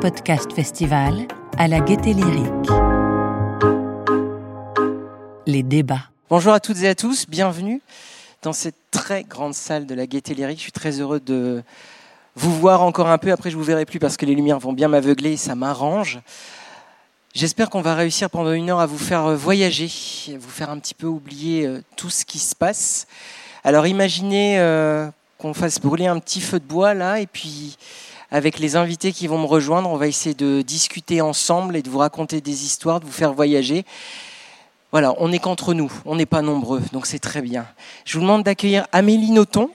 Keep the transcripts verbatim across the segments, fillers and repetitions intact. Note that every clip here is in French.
Podcast Festival à la Gaîté Lyrique. Les débats. Bonjour à toutes et à tous, bienvenue dans cette très grande salle de la Gaîté Lyrique. Je suis très heureux de vous voir encore un peu. Après, je ne vous verrai plus parce que les lumières vont bien m'aveugler et ça m'arrange. J'espère qu'on va réussir pendant une heure à vous faire voyager, à vous faire un petit peu oublier tout ce qui se passe. Alors imaginez euh, qu'on fasse brûler un petit feu de bois là, et puis avec les invités qui vont me rejoindre, on va essayer de discuter ensemble et de vous raconter des histoires, de vous faire voyager. Voilà, on n'est qu'entre nous, on n'est pas nombreux, donc c'est très bien. Je vous demande d'accueillir Amélie Nothomb,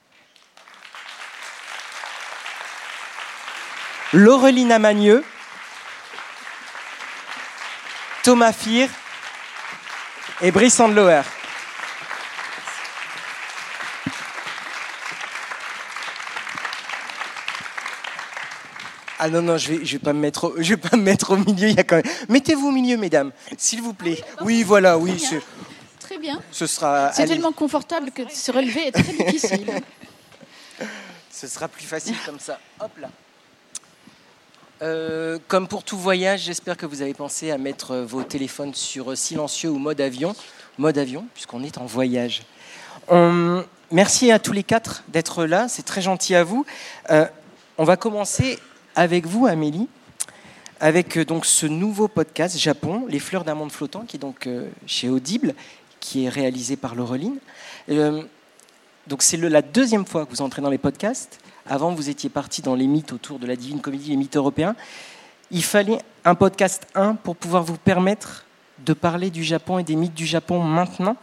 Laureline Amagneux, Thomas Fir et Brice Andloer. Ah non, non, je ne vais, je vais pas me mettre au, je vais pas me mettre au milieu. Il y a quand même... Mettez-vous au milieu, mesdames, s'il vous plaît. Oui, voilà, oui. Très bien. Ce, très bien. Ce sera, c'est allez. tellement confortable que se relever est très difficile. Ce sera plus facile comme ça. Hop là. Euh, comme pour tout voyage, j'espère que vous avez pensé à mettre vos téléphones sur silencieux ou mode avion. Mode avion, puisqu'on est en voyage. On... Merci à tous les quatre d'être là. C'est très gentil à vous. Euh, on va commencer avec vous, Amélie, avec donc ce nouveau podcast Japon, Les Fleurs d'un monde flottant, qui est donc euh, chez Audible, qui est réalisé par Laureline. Euh, donc c'est le, la deuxième fois que vous entrez dans les podcasts. Avant, vous étiez parti dans les mythes autour de la Divine Comédie, les mythes européens. Il fallait un podcast un pour pouvoir vous permettre de parler du Japon et des mythes du Japon maintenant.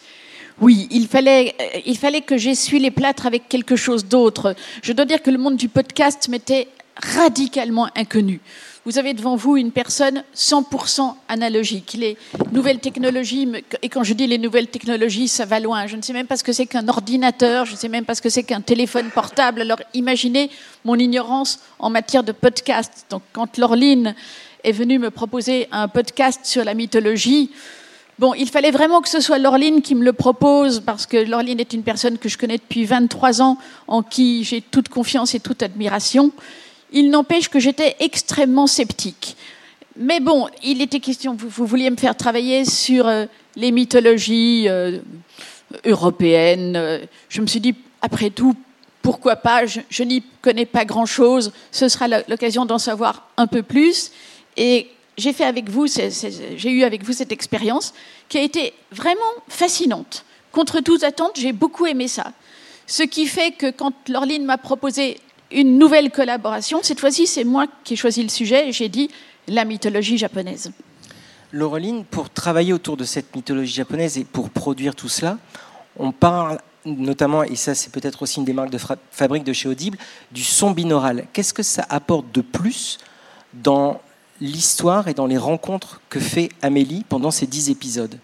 Oui, il fallait, il fallait que j'essuie les plâtres avec quelque chose d'autre. Je dois dire que le monde du podcast m'était radicalement inconnu. Vous avez devant vous une personne cent pour cent analogique. Les nouvelles technologies, et quand je dis les nouvelles technologies, ça va loin. Je ne sais même pas ce que c'est qu'un ordinateur, je ne sais même pas ce que c'est qu'un téléphone portable. Alors imaginez mon ignorance en matière de podcast. Donc quand Laureline est venue me proposer un podcast sur la mythologie, bon, il fallait vraiment que ce soit Laureline qui me le propose, parce que Laureline est une personne que je connais depuis vingt-trois ans, en qui j'ai toute confiance et toute admiration. Il n'empêche que j'étais extrêmement sceptique. Mais bon, il était question, vous, vous vouliez me faire travailler sur euh, les mythologies euh, européennes. Euh, je me suis dit, après tout, pourquoi pas, je, je n'y connais pas grand-chose, ce sera l'occasion d'en savoir un peu plus. Et j'ai fait avec vous, c'est, c'est, j'ai eu avec vous cette expérience qui a été vraiment fascinante. Contre toute attente, j'ai beaucoup aimé ça. Ce qui fait que quand Laureline m'a proposé une nouvelle collaboration, cette fois-ci, c'est moi qui ai choisi le sujet et j'ai dit la mythologie japonaise. Laureline, pour travailler autour de cette mythologie japonaise et pour produire tout cela, on parle notamment, et ça c'est peut-être aussi une des marques de fra- fabrique de chez Audible, du son binaural. Qu'est-ce que ça apporte de plus dans l'histoire et dans les rencontres que fait Amélie pendant ces dix épisodes?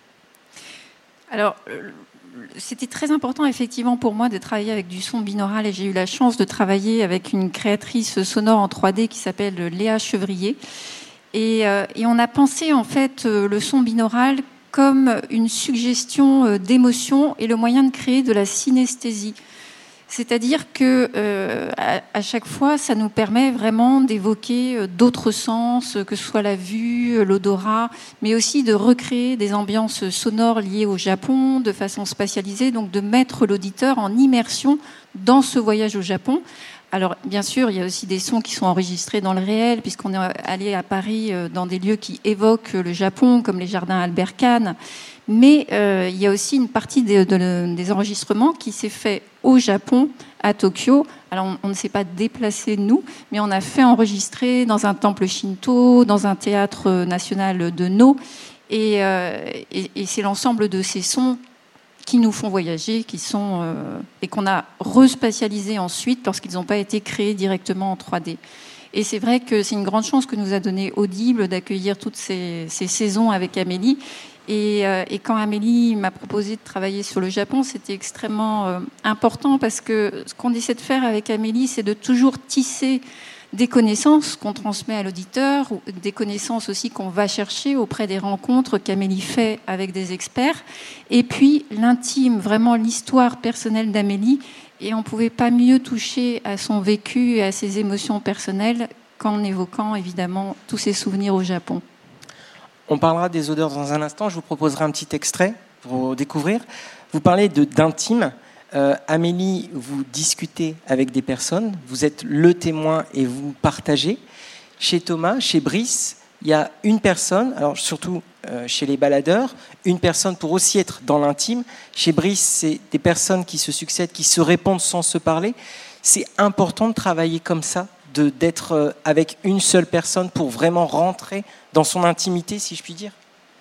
Alors, c'était très important effectivement pour moi de travailler avec du son binaural et j'ai eu la chance de travailler avec une créatrice sonore en trois D qui s'appelle Léa Chevrier. Et, euh, et on a pensé en fait le son binaural comme une suggestion d'émotion et le moyen de créer de la synesthésie. C'est-à-dire que euh, à, à chaque fois, ça nous permet vraiment d'évoquer d'autres sens, que ce soit la vue, l'odorat, mais aussi de recréer des ambiances sonores liées au Japon de façon spatialisée, donc de mettre l'auditeur en immersion dans ce voyage au Japon. Alors, bien sûr, il y a aussi des sons qui sont enregistrés dans le réel, puisqu'on est allé à Paris dans des lieux qui évoquent le Japon, comme les jardins Albert Kahn. Mais euh, il y a aussi une partie de, de, des enregistrements qui s'est fait au Japon, à Tokyo. Alors, on, on ne s'est pas déplacé, nous, mais on a fait enregistrer dans un temple Shinto, dans un théâtre national de No. Et, euh, et, et c'est l'ensemble de ces sons qui nous font voyager, qui sont, euh, et qu'on a respatialisés ensuite lorsqu'ils n'ont pas été créés directement en trois D. Et c'est vrai que c'est une grande chance que nous a donné Audible d'accueillir toutes ces, ces saisons avec Amélie. Et, euh, et quand Amélie m'a proposé de travailler sur le Japon, c'était extrêmement euh, important parce que ce qu'on essaie de faire avec Amélie, c'est de toujours tisser des connaissances qu'on transmet à l'auditeur, des connaissances aussi qu'on va chercher auprès des rencontres qu'Amélie fait avec des experts, et puis l'intime, vraiment l'histoire personnelle d'Amélie. Et on ne pouvait pas mieux toucher à son vécu et à ses émotions personnelles qu'en évoquant évidemment tous ces souvenirs au Japon. On parlera des odeurs dans un instant. Je vous proposerai un petit extrait pour découvrir. Vous parlez de, d'intime. Euh, Amélie, vous discutez avec des personnes. Vous êtes le témoin et vous partagez. Chez Thomas, chez Brice, il y a une personne, alors surtout euh, chez les baladeurs, une personne pour aussi être dans l'intime. Chez Brice, c'est des personnes qui se succèdent, qui se répondent sans se parler. C'est important de travailler comme ça, de, d'être euh, avec une seule personne pour vraiment rentrer dans son intimité, si je puis dire.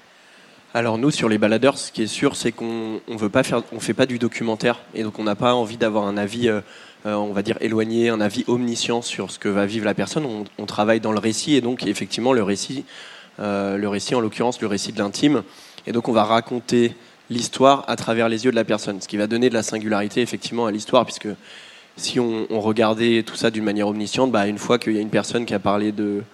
Alors nous, sur les baladeurs, ce qui est sûr, c'est qu'on on veut pas faire, on fait pas du documentaire, et donc on n'a pas envie d'avoir un avis, euh, euh, on va dire éloigné, un avis omniscient sur ce que va vivre la personne. On, on travaille dans le récit, et donc effectivement le récit, euh, le récit en l'occurrence, le récit de l'intime, et donc on va raconter l'histoire à travers les yeux de la personne, ce qui va donner de la singularité effectivement à l'histoire, puisque si on, on regardait tout ça d'une manière omnisciente, bah, une fois qu'il y a une personne qui a parlé de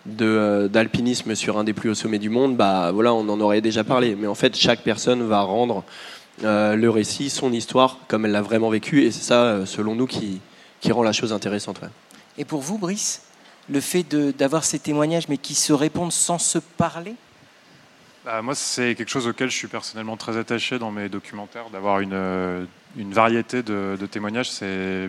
De, d'alpinisme sur un des plus hauts sommets du monde, bah, voilà, on en aurait déjà parlé. Mais en fait, chaque personne va rendre euh, le récit, son histoire, comme elle l'a vraiment vécu. Et c'est ça, selon nous, qui, qui rend la chose intéressante. Ouais. Et pour vous, Brice, le fait de, d'avoir ces témoignages, mais qui se répondent sans se parler ? Bah, moi, c'est quelque chose auquel je suis personnellement très attaché dans mes documentaires, d'avoir une, une variété de, de témoignages. C'est...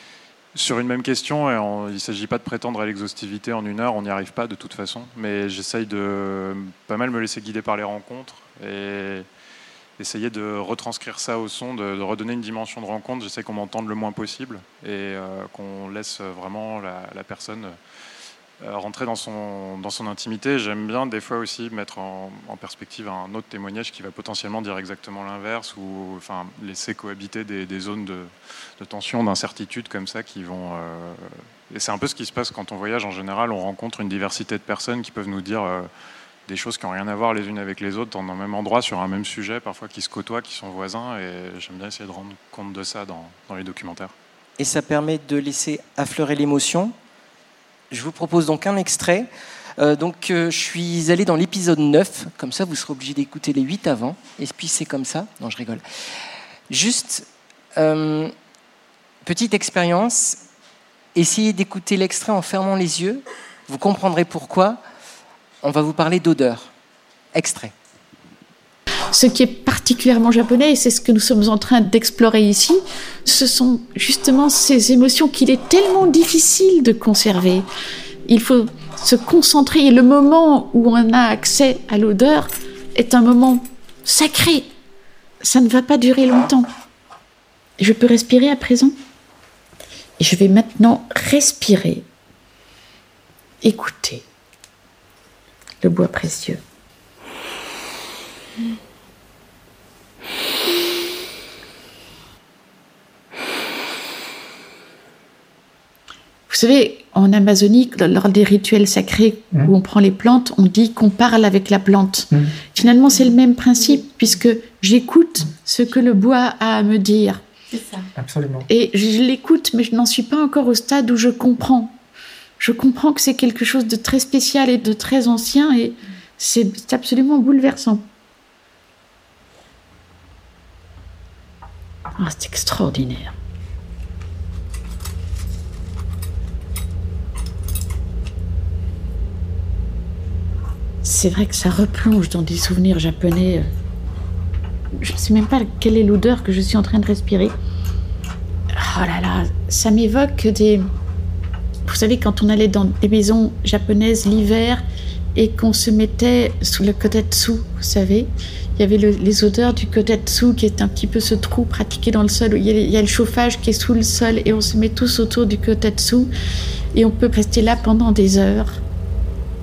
Sur une même question, et on, il ne s'agit pas de prétendre à l'exhaustivité en une heure, on n'y arrive pas de toute façon, mais j'essaye de pas mal me laisser guider par les rencontres et essayer de retranscrire ça au son, de, de redonner une dimension de rencontre. J'essaie qu'on m'entende le moins possible et euh, qu'on laisse vraiment la, la personne euh, rentrer dans son, dans son intimité. J'aime bien des fois aussi mettre en, en perspective un autre témoignage qui va potentiellement dire exactement l'inverse ou enfin, laisser cohabiter des, des zones de, de tension, d'incertitude comme ça qui vont... Euh... Et c'est un peu ce qui se passe quand on voyage en général. On rencontre une diversité de personnes qui peuvent nous dire euh, des choses qui n'ont rien à voir les unes avec les autres dans un même endroit, sur un même sujet, parfois qui se côtoient, qui sont voisins. Et j'aime bien essayer de rendre compte de ça dans, dans les documentaires. Et ça permet de laisser affleurer l'émotion. Je vous propose donc un extrait. Euh, donc, euh, je suis allé dans l'épisode neuf, comme ça vous serez obligé d'écouter les huit avant. Et puis c'est comme ça. Non, je rigole. Juste, euh, petite expérience. Essayez d'écouter l'extrait en fermant les yeux. Vous comprendrez pourquoi. On va vous parler d'odeur. Extrait. Ce qui est particulièrement japonais, et c'est ce que nous sommes en train d'explorer ici, ce sont justement ces émotions qu'il est tellement difficile de conserver. Il faut se concentrer, et le moment où on a accès à l'odeur est un moment sacré. Ça ne va pas durer longtemps. Je peux respirer à présent ? Et je vais maintenant respirer, écouter le bois précieux. Vous savez, en Amazonie, lors des rituels sacrés mmh. où on prend les plantes, on dit qu'on parle avec la plante. Mmh. Finalement, c'est le même principe, puisque j'écoute ce que le bois a à me dire. C'est ça. Absolument. Et je l'écoute, mais je n'en suis pas encore au stade où je comprends. Je comprends que c'est quelque chose de très spécial et de très ancien, et c'est absolument bouleversant. Ah, c'est extraordinaire. C'est vrai que ça replonge dans des souvenirs japonais. Je ne sais même pas quelle est l'odeur que je suis en train de respirer. Oh là là, ça m'évoque des... Vous savez, quand on allait dans des maisons japonaises l'hiver et qu'on se mettait sous le kotetsu, vous savez, il y avait le, les odeurs du kotetsu qui est un petit peu ce trou pratiqué dans le sol où il y, a, il y a le chauffage qui est sous le sol et on se met tous autour du kotetsu et on peut rester là pendant des heures. Kotetsu ?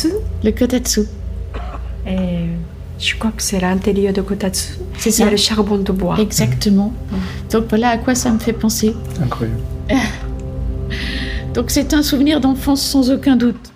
Le kotetsu. Et je crois que c'est l'intérieur de kotetsu. C'est ça. Il y a le charbon de bois. Exactement. Donc voilà à quoi ça me fait penser. Incroyable. Donc c'est un souvenir d'enfance sans aucun doute.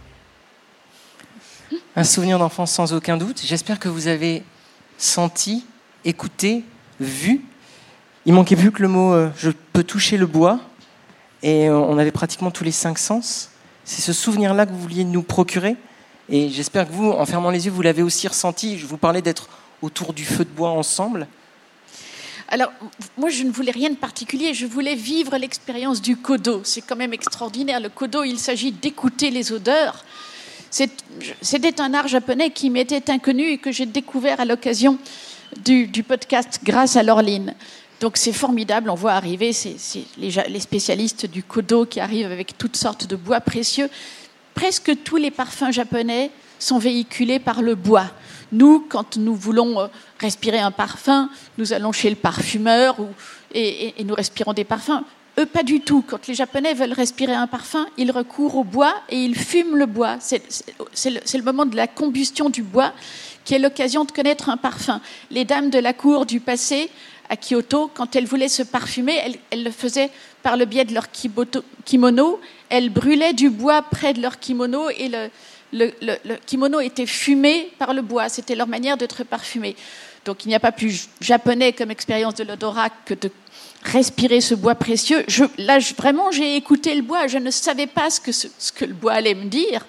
Un souvenir d'enfance sans aucun doute. J'espère que vous avez senti, écouté, vu. Il manquait plus que le mot euh, « je peux toucher le bois ». Et euh, on avait pratiquement tous les cinq sens. C'est ce souvenir-là que vous vouliez nous procurer. Et j'espère que vous, en fermant les yeux, vous l'avez aussi ressenti. Je vous parlais d'être autour du feu de bois ensemble. Alors, moi, je ne voulais rien de particulier. Je voulais vivre l'expérience du kodo. C'est quand même extraordinaire. Le kodo, il s'agit d'écouter les odeurs. C'est, c'était un art japonais qui m'était inconnu et que j'ai découvert à l'occasion du, du podcast grâce à Laureline. Donc, c'est formidable. On voit arriver c'est, c'est les, les spécialistes du kodo qui arrivent avec toutes sortes de bois précieux. Presque tous les parfums japonais sont véhiculés par le bois. Nous, quand nous voulons respirer un parfum, nous allons chez le parfumeur ou, et, et, et nous respirons des parfums. Eux, pas du tout. Quand les Japonais veulent respirer un parfum, ils recourent au bois et ils fument le bois. C'est, c'est, c'est, le, c'est le moment de la combustion du bois qui est l'occasion de connaître un parfum. Les dames de la cour du passé, à Kyoto, quand elles voulaient se parfumer, elles, elles le faisaient par le biais de leur kimono. Elles brûlaient du bois près de leur kimono et le, le, le, le kimono était fumé par le bois. C'était leur manière d'être parfumé. Donc il n'y a pas plus japonais comme expérience de l'odorat que de respirer ce bois précieux. Je, là, je, vraiment, j'ai écouté le bois. Je ne savais pas ce que, ce, ce que le bois allait me dire.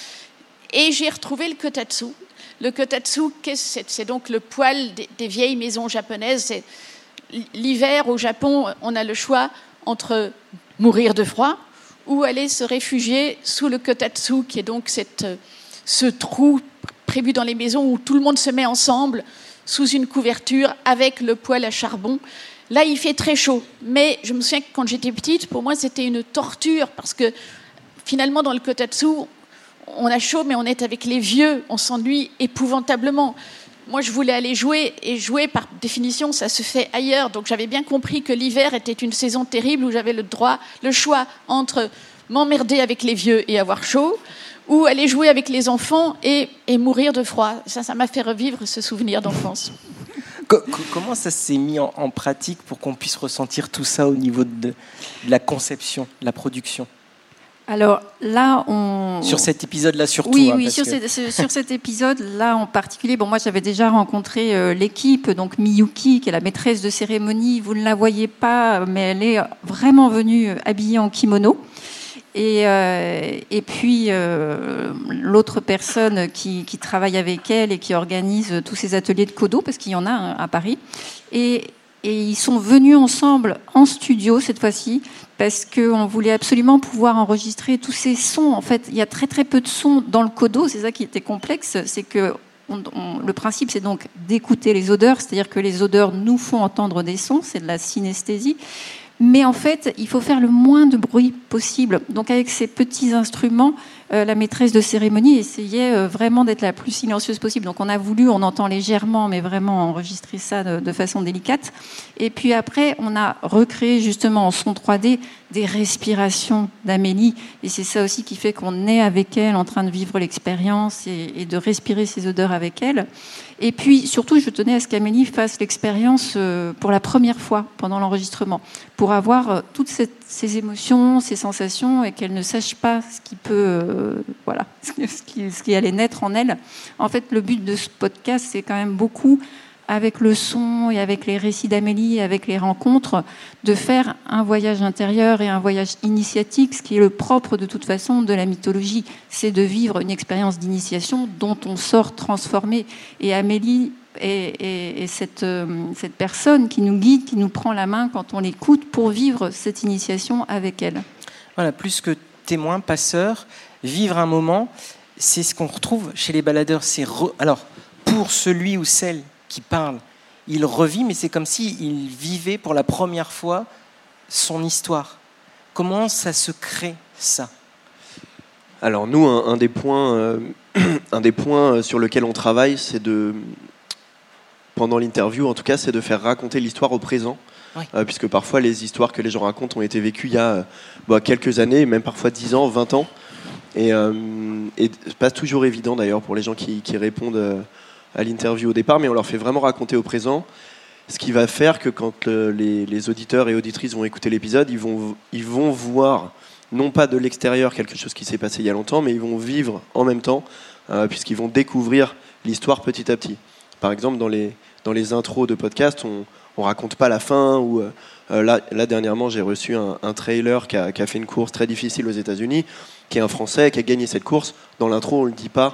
Et j'ai retrouvé le kotatsu. Le kotatsu, c'est, c'est donc le poêle des, des vieilles maisons japonaises. C'est, l'hiver, au Japon, on a le choix entre mourir de froid ou aller se réfugier sous le kotatsu, qui est donc cette, ce trou prévu dans les maisons où tout le monde se met ensemble sous une couverture avec le poêle à charbon. Là, il fait très chaud. Mais je me souviens que quand j'étais petite, pour moi, c'était une torture parce que finalement, dans le kotatsu, on a chaud, mais on est avec les vieux. On s'ennuie épouvantablement. Moi, je voulais aller jouer, et jouer, par définition, ça se fait ailleurs. Donc, j'avais bien compris que l'hiver était une saison terrible où j'avais le droit, le choix entre m'emmerder avec les vieux et avoir chaud, ou aller jouer avec les enfants et, et mourir de froid. Ça, ça m'a fait revivre ce souvenir d'enfance. Comment ça s'est mis en, en pratique pour qu'on puisse ressentir tout ça au niveau de, de la conception, de la production ? Alors là, on... Sur cet épisode-là surtout. Oui, hein, oui, parce sur, que... cette, sur cet épisode-là en particulier. Bon, moi, j'avais déjà rencontré euh, l'équipe, donc Miyuki, qui est la maîtresse de cérémonie. Vous ne la voyez pas, mais elle est vraiment venue habillée en kimono. Et, euh, et puis, euh, l'autre personne qui, qui travaille avec elle et qui organise tous ces ateliers de kodo, parce qu'il y en a hein, à Paris. Et, et ils sont venus ensemble en studio, cette fois-ci, parce qu'on voulait absolument pouvoir enregistrer tous ces sons. En fait, il y a très très peu de sons dans le kodo, c'est ça qui était complexe, c'est que on, on, le principe, c'est donc d'écouter les odeurs, c'est-à-dire que les odeurs nous font entendre des sons, c'est de la synesthésie. Mais en fait, il faut faire le moins de bruit possible. Donc avec ces petits instruments, euh, la maîtresse de cérémonie essayait euh, vraiment d'être la plus silencieuse possible. Donc on a voulu, on entend légèrement, mais vraiment enregistrer ça de, de façon délicate. Et puis après, on a recréé justement en son trois D des respirations d'Amélie. Et c'est ça aussi qui fait qu'on est avec elle en train de vivre l'expérience et, et de respirer ces odeurs avec elle. Et puis surtout, je tenais à ce qu'Amélie fasse l'expérience euh, pour la première fois pendant l'enregistrement, pour avoir euh, toutes cette, ces émotions, ces sensations, et qu'elle ne sache pas ce qui peut, euh, voilà, ce qui, ce qui allait naître en elle. En fait, le but de ce podcast, c'est quand même beaucoup, avec le son et avec les récits d'Amélie, avec les rencontres, de faire un voyage intérieur et un voyage initiatique, ce qui est le propre de toute façon de la mythologie, c'est de vivre une expérience d'initiation dont on sort transformé. Et Amélie est, est, est cette, euh, cette personne qui nous guide, qui nous prend la main quand on l'écoute pour vivre cette initiation avec elle. Voilà, plus que témoin, passeur, vivre un moment, c'est ce qu'on retrouve chez les baladeurs. C'est re... Alors, pour celui ou celle qui parle, il revit, mais c'est comme s'il vivait pour la première fois son histoire. Comment ça se crée, ça ? Alors nous, un, un, des points, euh, un des points sur lequel on travaille, c'est de, pendant l'interview en tout cas, c'est de faire raconter l'histoire au présent. Oui. Euh, puisque parfois les histoires que les gens racontent ont été vécues il y a bah, quelques années, même parfois dix ans, vingt ans. Et, euh, et c'est pas toujours évident d'ailleurs pour les gens qui, qui répondent euh, à l'interview au départ, mais on leur fait vraiment raconter au présent, ce qui va faire que quand le, les, les auditeurs et auditrices vont écouter l'épisode, ils vont, ils vont voir, non pas de l'extérieur quelque chose qui s'est passé il y a longtemps, mais ils vont vivre en même temps, euh, puisqu'ils vont découvrir l'histoire petit à petit. Par exemple, dans les, dans les intros de podcast, on ne raconte pas la fin, ou euh, là, là, dernièrement, j'ai reçu un, un trailer qui a, qui a fait une course très difficile aux États-Unis, qui est un Français, qui a gagné cette course. Dans l'intro, on ne le dit pas.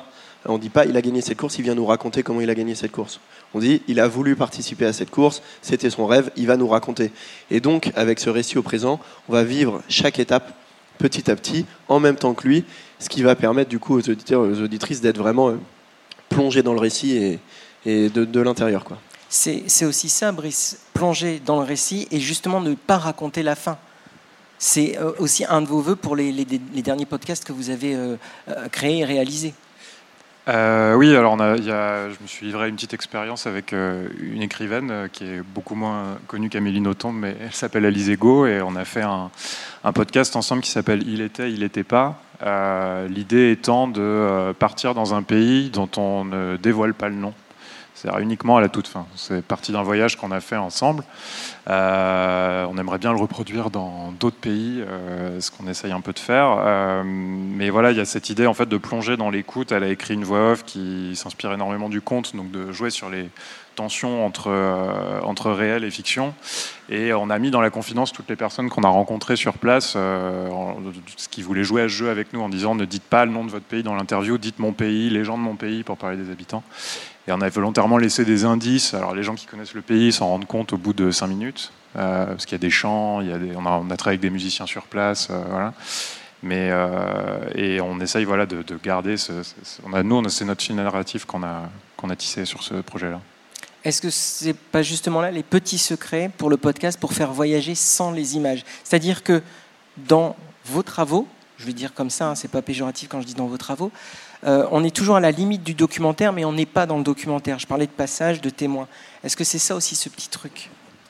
On ne dit pas il a gagné cette course, il vient nous raconter comment il a gagné cette course. On dit il a voulu participer à cette course, c'était son rêve, il va nous raconter. Et donc avec ce récit au présent, on va vivre chaque étape petit à petit, en même temps que lui, ce qui va permettre du coup aux auditeurs et aux auditrices d'être vraiment euh, plongés dans le récit et, et de, de l'intérieur, quoi. C'est, c'est aussi ça, Brice, plonger dans le récit et justement ne pas raconter la fin. C'est euh, aussi un de vos vœux pour les, les, les derniers podcasts que vous avez euh, euh, créés et réalisés. Euh, oui, alors on a, il y a, je me suis livré à une petite expérience avec euh, une écrivaine euh, qui est beaucoup moins connue qu'Amélie Nothomb, mais elle s'appelle Alice Ego, et on a fait un, un podcast ensemble qui s'appelle Il était, il était pas. Euh, l'idée étant de euh, partir dans un pays dont on ne dévoile pas le nom. C'est-à-dire uniquement à la toute fin. C'est parti d'un voyage qu'on a fait ensemble. Euh, on aimerait bien le reproduire dans d'autres pays, euh, ce qu'on essaye un peu de faire. Euh, mais voilà, il y a cette idée en fait de plonger dans l'écoute. Elle a écrit une voix off qui s'inspire énormément du conte, donc de jouer sur les tensions entre, euh, entre réel et fiction. Et on a mis dans la confidence toutes les personnes qu'on a rencontrées sur place, euh, en, ce qui voulaient jouer à ce jeu avec nous en disant ne dites pas le nom de votre pays dans l'interview, dites mon pays, les gens de mon pays pour parler des habitants. Et on a volontairement laissé des indices. Alors les gens qui connaissent le pays s'en rendent compte au bout de cinq minutes, euh, parce qu'il y a des chants, il y a des, on, a, on a travaillé avec des musiciens sur place, euh, voilà. Mais euh, et on essaye voilà de, de garder ce, ce, on a, nous on a, c'est notre fil narratif qu'on a qu'on a tissé sur ce projet-là. Est-ce que c'est pas justement là les petits secrets pour le podcast pour faire voyager sans les images ? C'est-à-dire que dans vos travaux, je vais dire comme ça, hein, c'est pas péjoratif quand je dis dans vos travaux, euh, on est toujours à la limite du documentaire, mais on n'est pas dans le documentaire. Je parlais de passages, de témoins. Est-ce que c'est ça aussi ce petit truc ?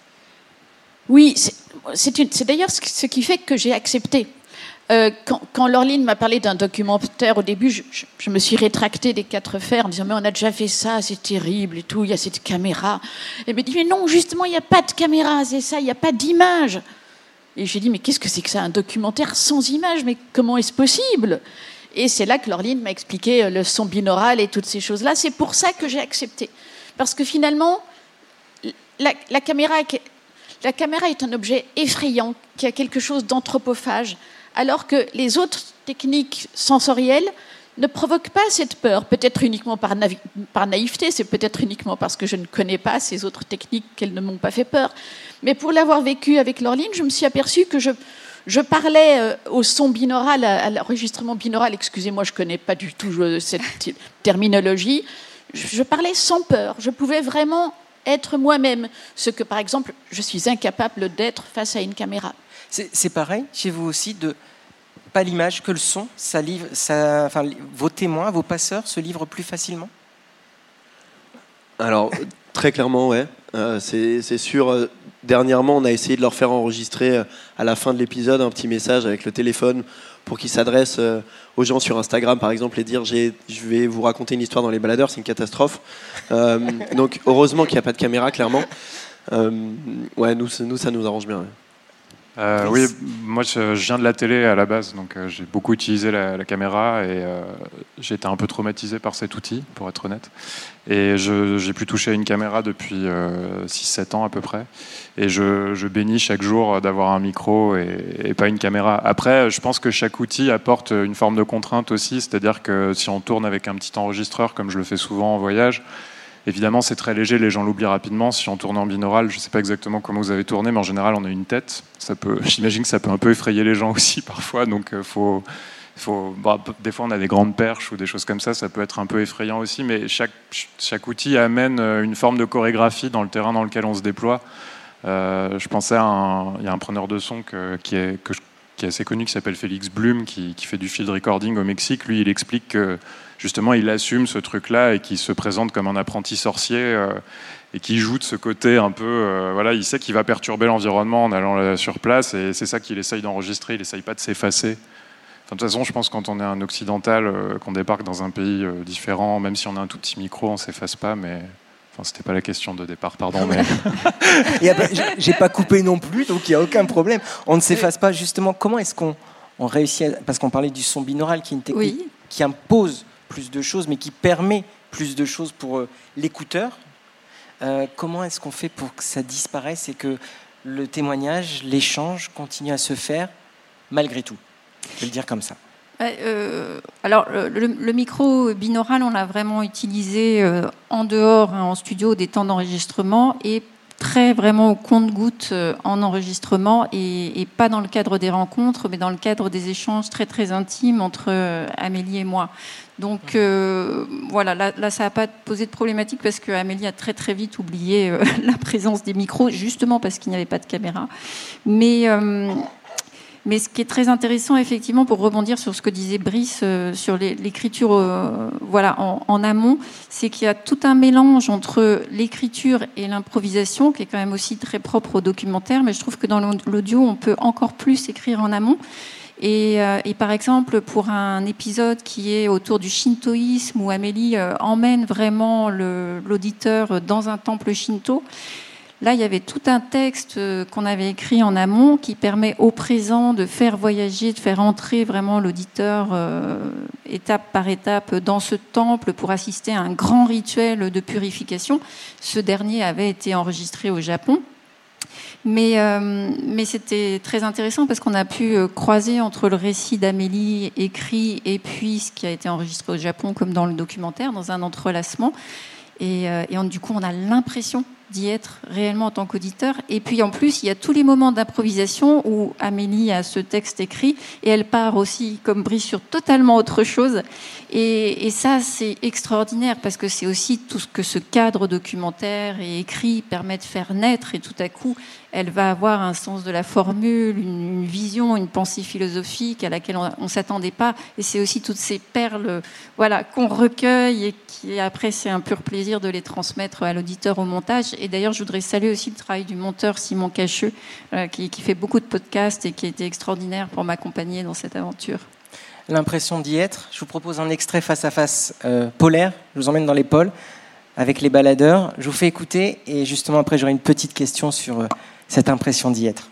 Oui, c'est, c'est, une, c'est d'ailleurs ce qui fait que j'ai accepté. Euh, quand, quand Laureline m'a parlé d'un documentaire, au début, je, je, je me suis rétractée des quatre fers en disant « mais on a déjà fait ça, c'est terrible et tout, il y a cette caméra ». Elle me dit « mais non, justement, il n'y a pas de caméra, c'est ça, il n'y a pas d'image ». Et j'ai dit « mais qu'est-ce que c'est que ça, un documentaire sans image ? Mais comment est-ce possible ?» Et c'est là que Laureline m'a expliqué le son binaural et toutes ces choses-là. C'est pour ça que j'ai accepté. Parce que finalement, la, la, caméra, la caméra est un objet effrayant, qui a quelque chose d'anthropophage, alors que les autres techniques sensorielles ne provoquent pas cette peur, peut-être uniquement par, navi- par naïveté, c'est peut-être uniquement parce que je ne connais pas ces autres techniques qu'elles ne m'ont pas fait peur. Mais pour l'avoir vécu avec Laureline, je me suis aperçue que je, je parlais euh, au son binaural, à, à l'enregistrement binaural, excusez-moi, je ne connais pas du tout je, cette t- terminologie, je, je parlais sans peur, je pouvais vraiment être moi-même, ce que par exemple, je suis incapable d'être face à une caméra. C'est, c'est pareil chez vous aussi, de pas l'image que le son, ça livre, ça, enfin, vos témoins, vos passeurs se livrent plus facilement ? Alors, très clairement, ouais. Euh, c'est, c'est sûr. Euh, dernièrement, on a essayé de leur faire enregistrer euh, à la fin de l'épisode un petit message avec le téléphone pour qu'ils s'adressent euh, aux gens sur Instagram, par exemple, et dire j'ai, je vais vous raconter une histoire dans les baladeurs, c'est une catastrophe. Euh, donc, heureusement qu'il n'y a pas de caméra, clairement. Euh, ouais, nous, nous, ça nous arrange bien. Ouais. Euh, oui, moi je, je viens de la télé à la base, donc euh, j'ai beaucoup utilisé la, la caméra et euh, j'ai été un peu traumatisé par cet outil, pour être honnête. Et je, j'ai pu toucher à une caméra depuis euh, six sept ans à peu près. Et je, je bénis chaque jour d'avoir un micro et, et pas une caméra. Après, je pense que chaque outil apporte une forme de contrainte aussi, c'est-à-dire que si on tourne avec un petit enregistreur, comme je le fais souvent en voyage, évidemment, c'est très léger, les gens l'oublient rapidement. Si on tourne en binaural, je ne sais pas exactement comment vous avez tourné, mais en général, on a une tête. Ça peut, j'imagine que ça peut un peu effrayer les gens aussi parfois. Donc, euh, faut, faut, bah, des fois, on a des grandes perches ou des choses comme ça. Ça peut être un peu effrayant aussi. Mais chaque, chaque outil amène une forme de chorégraphie dans le terrain dans lequel on se déploie. Euh, je pensais à un, il y a un preneur de son que, qui, est, que je, qui est assez connu, qui s'appelle Félix Blum, qui, qui fait du field recording au Mexique. Lui, il explique que justement, il assume ce truc-là et qui se présente comme un apprenti sorcier euh, et qui joue de ce côté un peu... Euh, voilà, il sait qu'il va perturber l'environnement en allant là, sur place et c'est ça qu'il essaye d'enregistrer. Il n'essaye pas de s'effacer. Enfin, de toute façon, je pense que quand on est un occidental, euh, qu'on débarque dans un pays euh, différent, même si on a un tout petit micro, on ne s'efface pas, mais... Enfin, c'était pas la question de départ, pardon. Mais... J'ai pas coupé non plus, donc il n'y a aucun problème. On ne s'efface pas, justement. Comment est-ce qu'on on réussit à... Parce qu'on parlait du son binaural, qui est une technique oui. qui impose plus de choses, mais qui permet plus de choses pour euh, l'écouteur. Euh, comment est-ce qu'on fait pour que ça disparaisse et que le témoignage, l'échange continue à se faire malgré tout ? Je vais le dire comme ça. Euh, alors, le, le micro binaural, on l'a vraiment utilisé euh, en dehors, hein, en studio, des temps d'enregistrement et très vraiment au compte-gouttes euh, en enregistrement et, et pas dans le cadre des rencontres, mais dans le cadre des échanges très très intimes entre euh, Amélie et moi. Donc euh, voilà, là, là ça n'a pas posé de problématique parce qu'Amélie a très très vite oublié euh, la présence des micros, justement parce qu'il n'y avait pas de caméra. Mais... Euh, Mais ce qui est très intéressant, effectivement, pour rebondir sur ce que disait Brice euh, sur les, l'écriture euh, voilà, en, en amont, c'est qu'il y a tout un mélange entre l'écriture et l'improvisation, qui est quand même aussi très propre au documentaire, mais je trouve que dans l'audio, on peut encore plus écrire en amont. Et, euh, et par exemple, pour un épisode qui est autour du shintoïsme, où Amélie euh, emmène vraiment le, l'auditeur dans un temple shinto, là, il y avait tout un texte qu'on avait écrit en amont qui permet au présent de faire voyager, de faire entrer vraiment l'auditeur euh, étape par étape dans ce temple pour assister à un grand rituel de purification. Ce dernier avait été enregistré au Japon. Mais, euh, mais c'était très intéressant parce qu'on a pu croiser entre le récit d'Amélie écrit et puis ce qui a été enregistré au Japon, comme dans le documentaire, dans un entrelacement. Et, euh, et on, du coup, on a l'impression d'y être réellement en tant qu'auditeur. Et puis en plus, il y a tous les moments d'improvisation où Amélie a ce texte écrit et elle part aussi, comme Brice, sur totalement autre chose. Et, et ça, c'est extraordinaire parce que c'est aussi tout ce que ce cadre documentaire et écrit permet de faire naître. Et tout à coup, elle va avoir un sens de la formule, une, une vision, une pensée philosophique à laquelle on ne s'attendait pas. Et c'est aussi toutes ces perles voilà, qu'on recueille et qui, après, c'est un pur plaisir de les transmettre à l'auditeur au montage. Et d'ailleurs, je voudrais saluer aussi le travail du monteur Simon Cacheux, euh, qui, qui fait beaucoup de podcasts et qui a été extraordinaire pour m'accompagner dans cette aventure. L'impression d'y être. Je vous propose un extrait face à face euh, polaire. Je vous emmène dans les pôles avec les baladeurs. Je vous fais écouter et justement après, j'aurai une petite question sur euh, cette impression d'y être.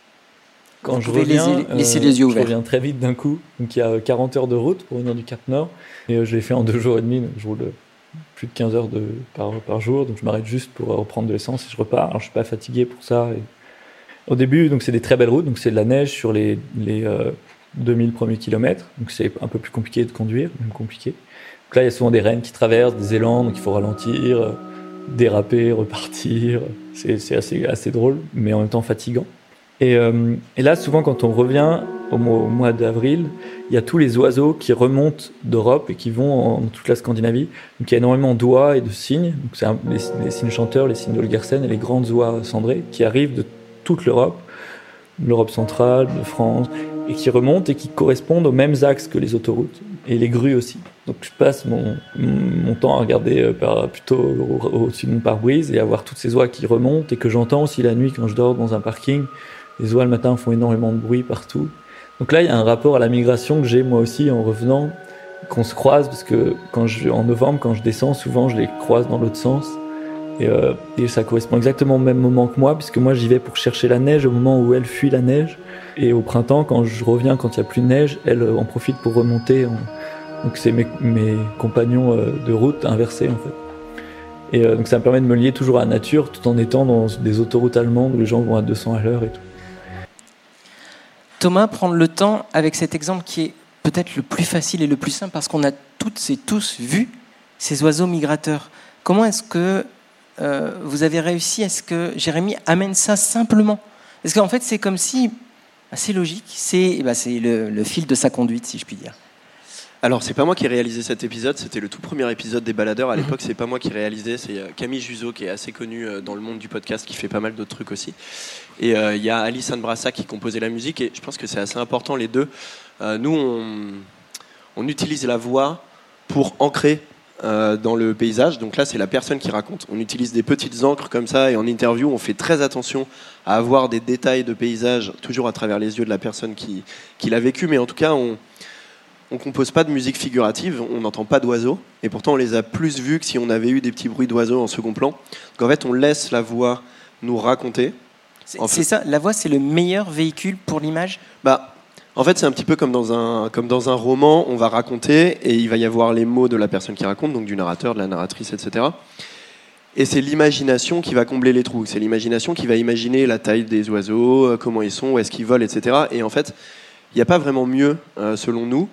Quand vous je reviens, laisser, laisser euh, les yeux ouverts. Je reviens très vite d'un coup. Donc il y a quarante heures de route pour venir du Cap Nord. Et euh, je l'ai fait en deux jours et demi. Donc je roule plus de quinze heures de, par, par jour. Donc je m'arrête juste pour reprendre de l'essence et je repars. Alors je suis pas fatigué pour ça. Et au début, donc c'est des très belles routes. Donc c'est de la neige sur les, les euh, deux mille premiers kilomètres. Donc c'est un peu plus compliqué de conduire, même compliqué. Donc là, il y a souvent des rennes qui traversent, des élans. Donc il faut ralentir, euh, déraper, repartir. C'est, c'est assez, assez drôle, mais en même temps fatigant. Et, euh, et là, souvent, quand on revient au mois, au mois d'avril, il y a tous les oiseaux qui remontent d'Europe et qui vont en, dans toute la Scandinavie. Donc, il y a énormément d'oies et de cygnes. Donc, c'est un, les, les cygnes chanteurs, les cygnes d'Olgersen et les grandes oies cendrées qui arrivent de toute l'Europe, l'Europe centrale, de France, et qui remontent et qui correspondent aux mêmes axes que les autoroutes et les grues aussi. Donc, je passe mon, mon temps à regarder par, plutôt au, au-dessus de mon pare-brise et à voir toutes ces oies qui remontent et que j'entends aussi la nuit quand je dors dans un parking. Les oies le matin font énormément de bruit partout. Donc là, il y a un rapport à la migration que j'ai moi aussi en revenant, qu'on se croise, parce que quand je, en novembre, quand je descends, souvent je les croise dans l'autre sens. Et, euh, et ça correspond exactement au même moment que moi, puisque moi j'y vais pour chercher la neige au moment où elle fuit la neige. Et au printemps, quand je reviens, quand il n'y a plus de neige, elle en profite pour remonter. En... Donc c'est mes, mes compagnons de route inversés en fait. Et euh, donc ça me permet de me lier toujours à la nature, tout en étant dans des autoroutes allemandes où les gens vont à deux cents à l'heure et tout. Thomas, prendre le temps avec cet exemple qui est peut-être le plus facile et le plus simple parce qu'on a toutes et tous vu ces oiseaux migrateurs. Comment est-ce que euh, vous avez réussi à ce que Jérémy amène ça simplement ? Parce qu'en fait, c'est comme si, bah, c'est logique, c'est, bah, c'est le, le fil de sa conduite, si je puis dire. Alors, c'est pas moi qui ai réalisé cet épisode, c'était le tout premier épisode des Baladeurs. À l'époque, c'est pas moi qui ai réalisé, c'est Camille Juzo, qui est assez connu dans le monde du podcast, qui fait pas mal d'autres trucs aussi. Et il euh, y a Alice Anne-Brassa qui composait la musique, et je pense que c'est assez important, les deux. Euh, nous, on, on utilise la voix pour ancrer euh, dans le paysage. Donc là, c'est la personne qui raconte. On utilise des petites encres comme ça, et en interview, on fait très attention à avoir des détails de paysage, toujours à travers les yeux de la personne qui, qui l'a vécu. Mais en tout cas, on... On ne compose pas de musique figurative, on n'entend pas d'oiseaux, et pourtant on les a plus vus que si on avait eu des petits bruits d'oiseaux en second plan. Donc en fait, on laisse la voix nous raconter. C'est, c'est ça, la voix, c'est le meilleur véhicule pour l'image ? Bah, en fait, c'est un petit peu comme dans un, comme dans un roman, on va raconter, et il va y avoir les mots de la personne qui raconte, donc du narrateur, de la narratrice, et cetera. Et c'est l'imagination qui va combler les trous, c'est l'imagination qui va imaginer la taille des oiseaux, comment ils sont, où est-ce qu'ils volent, et cetera. Et en fait, il n'y a pas vraiment mieux, euh, selon nous,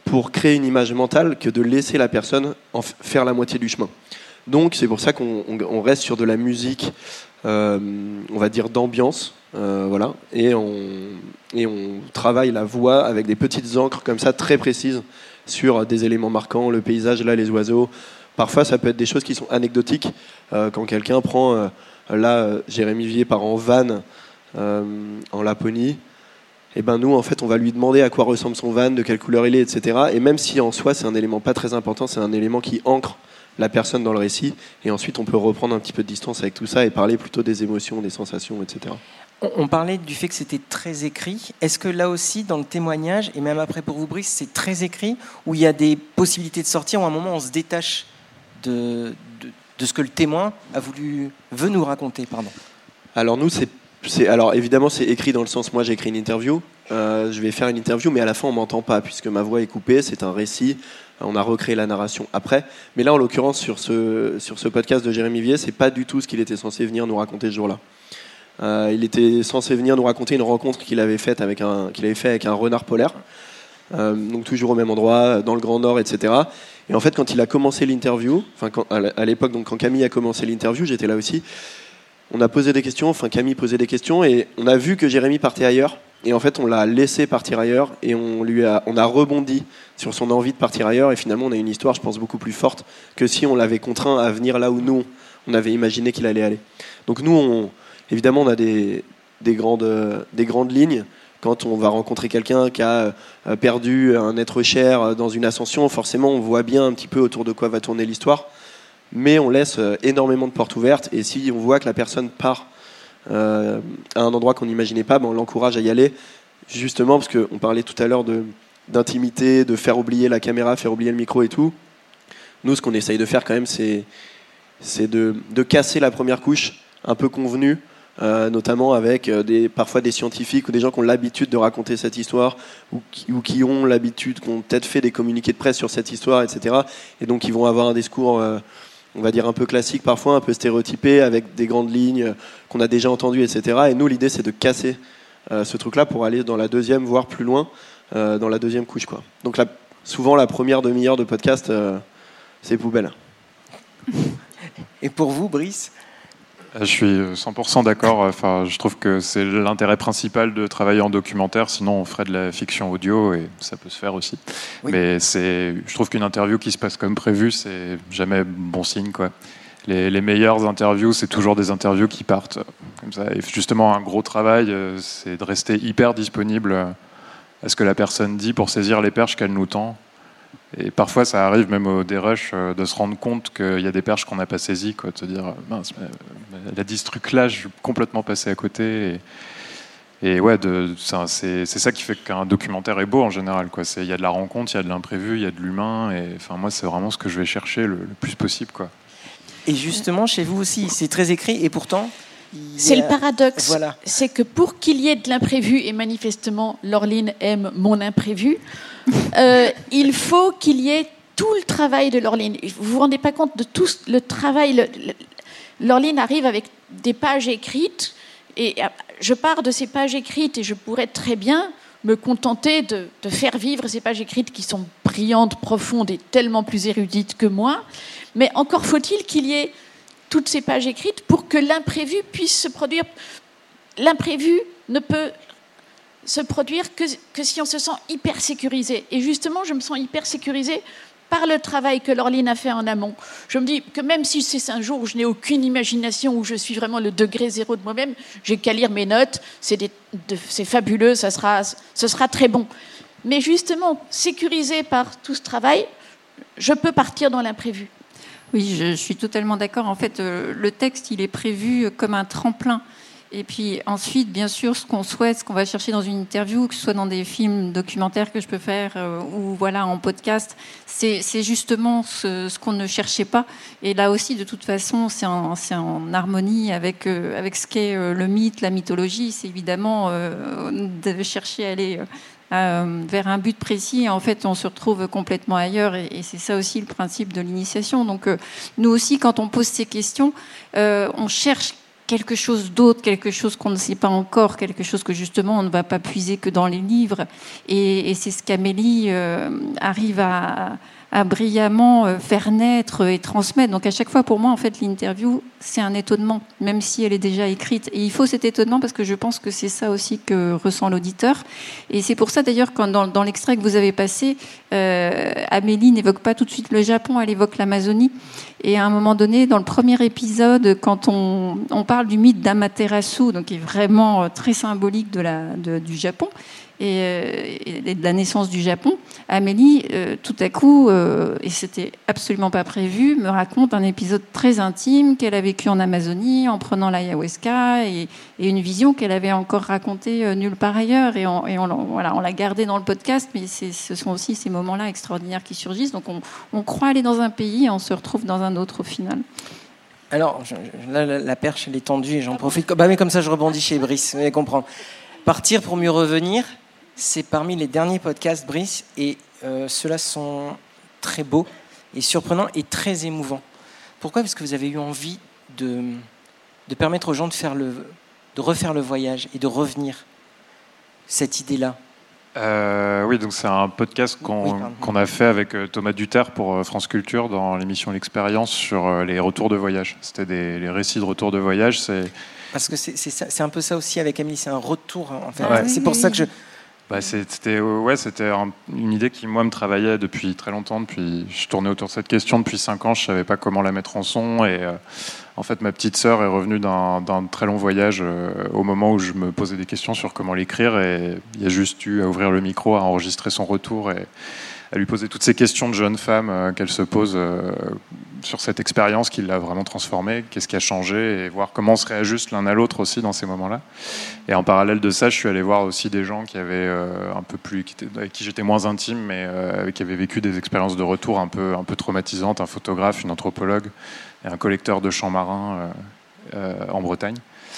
pour créer une image mentale que de laisser la personne en f- faire la moitié du chemin. Donc c'est pour ça qu'on on, on reste sur de la musique, euh, on va dire d'ambiance, euh, voilà, et on, et on travaille la voix avec des petites encres comme ça très précises sur des éléments marquants, le paysage, là les oiseaux. Parfois ça peut être des choses qui sont anecdotiques, euh, quand quelqu'un prend, euh, là euh, Jérémy Vier part en van euh, en Laponie. Et ben nous, en fait, on va lui demander à quoi ressemble son van, de quelle couleur il est, et cetera. Et même si en soi, c'est un élément pas très important, c'est un élément qui ancre la personne dans le récit. Et ensuite, on peut reprendre un petit peu de distance avec tout ça et parler plutôt des émotions, des sensations, et cetera. On, on parlait du fait que c'était très écrit. Est-ce que là aussi, dans le témoignage, et même après pour vous, Brice, c'est très écrit, où il y a des possibilités de sortir, où à un moment, on se détache de, de, de ce que le témoin a voulu, veut nous raconter, pardon. Alors nous, c'est C'est, alors évidemment c'est écrit dans le sens, moi j'ai écrit une interview, euh, je vais faire une interview mais à la fin on m'entend pas puisque ma voix est coupée, c'est un récit, on a recréé la narration après, mais là en l'occurrence sur ce, sur ce podcast de Jérémy Vier, c'est pas du tout ce qu'il était censé venir nous raconter ce jour-là. Euh, il était censé venir nous raconter une rencontre qu'il avait faite avec un, qu'il avait fait avec un renard polaire, euh, donc toujours au même endroit, dans le Grand Nord, et cetera. Et en fait quand il a commencé l'interview, enfin quand, à l'époque donc quand Camille a commencé l'interview, j'étais là aussi. On a posé des questions, enfin Camille posait des questions et on a vu que Jérémy partait ailleurs et en fait on l'a laissé partir ailleurs et on lui a, on a rebondi sur son envie de partir ailleurs et finalement on a une histoire je pense beaucoup plus forte que si on l'avait contraint à venir là où nous on avait imaginé qu'il allait aller. Donc nous on, évidemment on a des, des, grandes, des grandes lignes. Quand on va rencontrer quelqu'un qui a perdu un être cher dans une ascension, forcément on voit bien un petit peu autour de quoi va tourner l'histoire. Mais on laisse énormément de portes ouvertes et si on voit que la personne part euh, à un endroit qu'on n'imaginait pas, ben on l'encourage à y aller justement parce qu'on parlait tout à l'heure de, d'intimité, de faire oublier la caméra, faire oublier le micro et tout. Nous ce qu'on essaye de faire quand même c'est, c'est de, de casser la première couche un peu convenue, euh, notamment avec des, parfois des scientifiques ou des gens qui ont l'habitude de raconter cette histoire ou qui, ou qui ont l'habitude, qui ont peut-être fait des communiqués de presse sur cette histoire, et cetera. Et donc ils vont avoir un discours euh, on va dire un peu classique parfois, un peu stéréotypé, avec des grandes lignes qu'on a déjà entendues, et cetera. Et nous, l'idée, c'est de casser euh, ce truc-là pour aller dans la deuxième, voire plus loin, euh, dans la deuxième couche, quoi. Donc là, souvent, la première demi-heure de podcast, euh, c'est poubelle. Et pour vous, Brice ? Je suis cent pour cent d'accord. Enfin, je trouve que c'est l'intérêt principal de travailler en documentaire. Sinon, on ferait de la fiction audio et ça peut se faire aussi. Oui. Mais c'est, je trouve qu'une interview qui se passe comme prévu, c'est jamais bon signe, quoi. Les, les meilleures interviews, c'est toujours des interviews qui partent comme ça. Et justement, un gros travail, c'est de rester hyper disponible à ce que la personne dit pour saisir les perches qu'elle nous tend. Et parfois, ça arrive même au dérush de se rendre compte qu'il y a des perches qu'on n'a pas saisies, quoi, de se dire mince, elle a dit ce truc-là, je suis complètement passé à côté. Et, et ouais, de, c'est, c'est ça qui fait qu'un documentaire est beau en général, quoi. C'est, il y a de la rencontre, il y a de l'imprévu, il y a de l'humain. Et enfin, moi, c'est vraiment ce que je vais chercher le, le plus possible, quoi. Et justement, chez vous aussi, c'est très écrit, et pourtant. C'est a... le paradoxe. Voilà. C'est que pour qu'il y ait de l'imprévu, et manifestement, Laureline aime mon imprévu. Euh, il faut qu'il y ait tout le travail de Laureline. Vous vous rendez pas compte de tout le travail. Le, le, Laureline arrive avec des pages écrites et je pars de ces pages écrites et je pourrais très bien me contenter de, de faire vivre ces pages écrites qui sont brillantes, profondes et tellement plus érudites que moi. Mais encore faut-il qu'il y ait toutes ces pages écrites pour que l'imprévu puisse se produire. L'imprévu ne peut se produire que, que si on se sent hyper sécurisé. Et justement, je me sens hyper sécurisée par le travail que Laureline a fait en amont. Je me dis que même si c'est un jour où je n'ai aucune imagination, où je suis vraiment le degré zéro de moi-même, j'ai qu'à lire mes notes, c'est, des, de, c'est fabuleux, ça sera, ce sera très bon. Mais justement, sécurisée par tout ce travail, je peux partir dans l'imprévu. Oui, je, je suis totalement d'accord. En fait, euh, le texte, il est prévu comme un tremplin. Et puis ensuite, bien sûr, ce qu'on souhaite, ce qu'on va chercher dans une interview, que ce soit dans des films documentaires que je peux faire euh, ou voilà en podcast, c'est, c'est justement ce, ce qu'on ne cherchait pas. Et là aussi, de toute façon, c'est en, c'est en harmonie avec, euh, avec ce qu'est euh, le mythe, la mythologie. C'est évidemment euh, de chercher à aller euh, vers un but précis. Et en fait, on se retrouve complètement ailleurs. Et, et c'est ça aussi le principe de l'initiation. Donc, euh, nous aussi, quand on pose ces questions, euh, on cherche quelque chose d'autre, quelque chose qu'on ne sait pas encore, quelque chose que justement on ne va pas puiser que dans les livres. Et, et c'est ce qu'Amélie euh, arrive à, à brillamment faire naître et transmettre. Donc à chaque fois, pour moi, en fait, l'interview, c'est un étonnement, même si elle est déjà écrite. Et il faut cet étonnement parce que je pense que c'est ça aussi que ressent l'auditeur. Et c'est pour ça, d'ailleurs, quand dans, dans l'extrait que vous avez passé, euh, Amélie n'évoque pas tout de suite le Japon, elle évoque l'Amazonie. Et à un moment donné, dans le premier épisode, quand on, on parle du mythe d'Amaterasu, donc qui est vraiment très symbolique de la, de, du Japon, et, euh, et de la naissance du Japon, Amélie, euh, tout à coup, euh, et c'était absolument pas prévu, me raconte un épisode très intime qu'elle a vécu en Amazonie en prenant l'ayahuasca et, et une vision qu'elle avait encore racontée euh, nulle part ailleurs. Et on, et on, voilà, on l'a gardée dans le podcast, mais c'est, ce sont aussi ces moments-là extraordinaires qui surgissent. Donc on, on croit aller dans un pays et on se retrouve dans un autre au final. Alors, je, je, là, la, la perche, elle est tendue et j'en profite. Bah, mais comme ça, je rebondis chez Brice. Vous allez comprendre. Partir pour mieux revenir, c'est parmi les derniers podcasts, Brice, et euh, ceux-là sont très beaux et surprenants et très émouvants. Pourquoi ? Parce que vous avez eu envie de, de permettre aux gens de, faire le, de refaire le voyage et de revenir. Cette idée-là. Euh, oui, donc c'est un podcast qu'on, oui, qu'on a fait avec Thomas Duterre pour France Culture dans l'émission L'Expérience sur les retours de voyage. C'était des les récits de retour de voyage. C'est... Parce que c'est, c'est, ça, c'est un peu ça aussi avec Amélie, c'est un retour. En fait. Ouais. C'est pour ça que je... Bah, c'était ouais, c'était un, une idée qui, moi, me travaillait depuis très longtemps. Depuis, je tournais autour de cette question depuis cinq ans. Je ne savais pas comment la mettre en son. Et euh, en fait, ma petite sœur est revenue d'un, d'un très long voyage euh, au moment où je me posais des questions sur comment l'écrire. Et il y a juste eu à ouvrir le micro, à enregistrer son retour et à lui poser toutes ces questions de jeune femme euh, qu'elle se pose euh, sur cette expérience qui l'a vraiment transformée, qu'est-ce qui a changé, et voir comment on se réajuste l'un à l'autre aussi dans ces moments-là. Et en parallèle de ça, je suis allé voir aussi des gens qui avaient euh, un peu plus, qui étaient, avec qui j'étais moins intime, mais euh, qui avaient vécu des expériences de retour un peu, un peu traumatisantes, un photographe, une anthropologue et un collecteur de champs marins euh, euh, en Bretagne.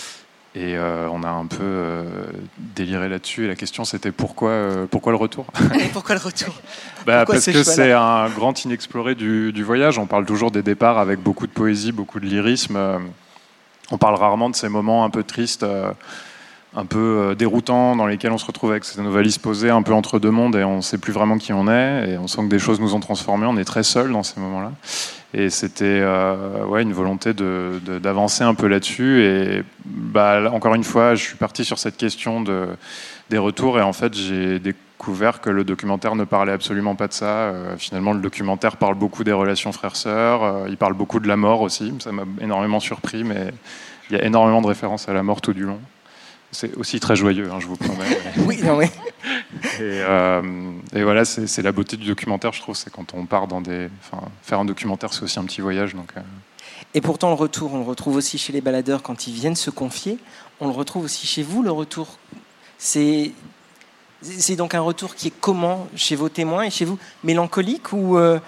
Et euh, on a un peu euh, déliré là-dessus. Et la question, c'était pourquoi, euh, pourquoi le retour ? Et pourquoi le retour ? bah, Parce que c'est un grand inexploré du, du voyage. On parle toujours des départs avec beaucoup de poésie, beaucoup de lyrisme. Euh, on parle rarement de ces moments un peu tristes, euh, un peu euh, déroutants, dans lesquels on se retrouve avec nos valises posées, un peu entre deux mondes, et on ne sait plus vraiment qui on est. Et on sent que des choses nous ont transformés. On est très seuls dans ces moments-là. Et c'était euh, ouais, une volonté de, de, d'avancer un peu là-dessus. Et bah, encore une fois, je suis parti sur cette question de, des retours. Et en fait, j'ai découvert que le documentaire ne parlait absolument pas de ça. Euh, finalement, le documentaire parle beaucoup des relations frères-sœurs. Euh, il parle beaucoup de la mort aussi. Ça m'a énormément surpris, mais il y a énormément de références à la mort tout du long. C'est aussi très joyeux, hein, je vous promets. Oui, non, oui. Et, euh, et voilà, c'est, c'est la beauté du documentaire, je trouve, c'est quand on part dans des... Enfin, faire un documentaire, c'est aussi un petit voyage. Donc, euh... Et pourtant, le retour, on le retrouve aussi chez les baladeurs quand ils viennent se confier. On le retrouve aussi chez vous, le retour. C'est, c'est donc un retour qui est comment chez vos témoins et chez vous ? Mélancolique ou... Euh,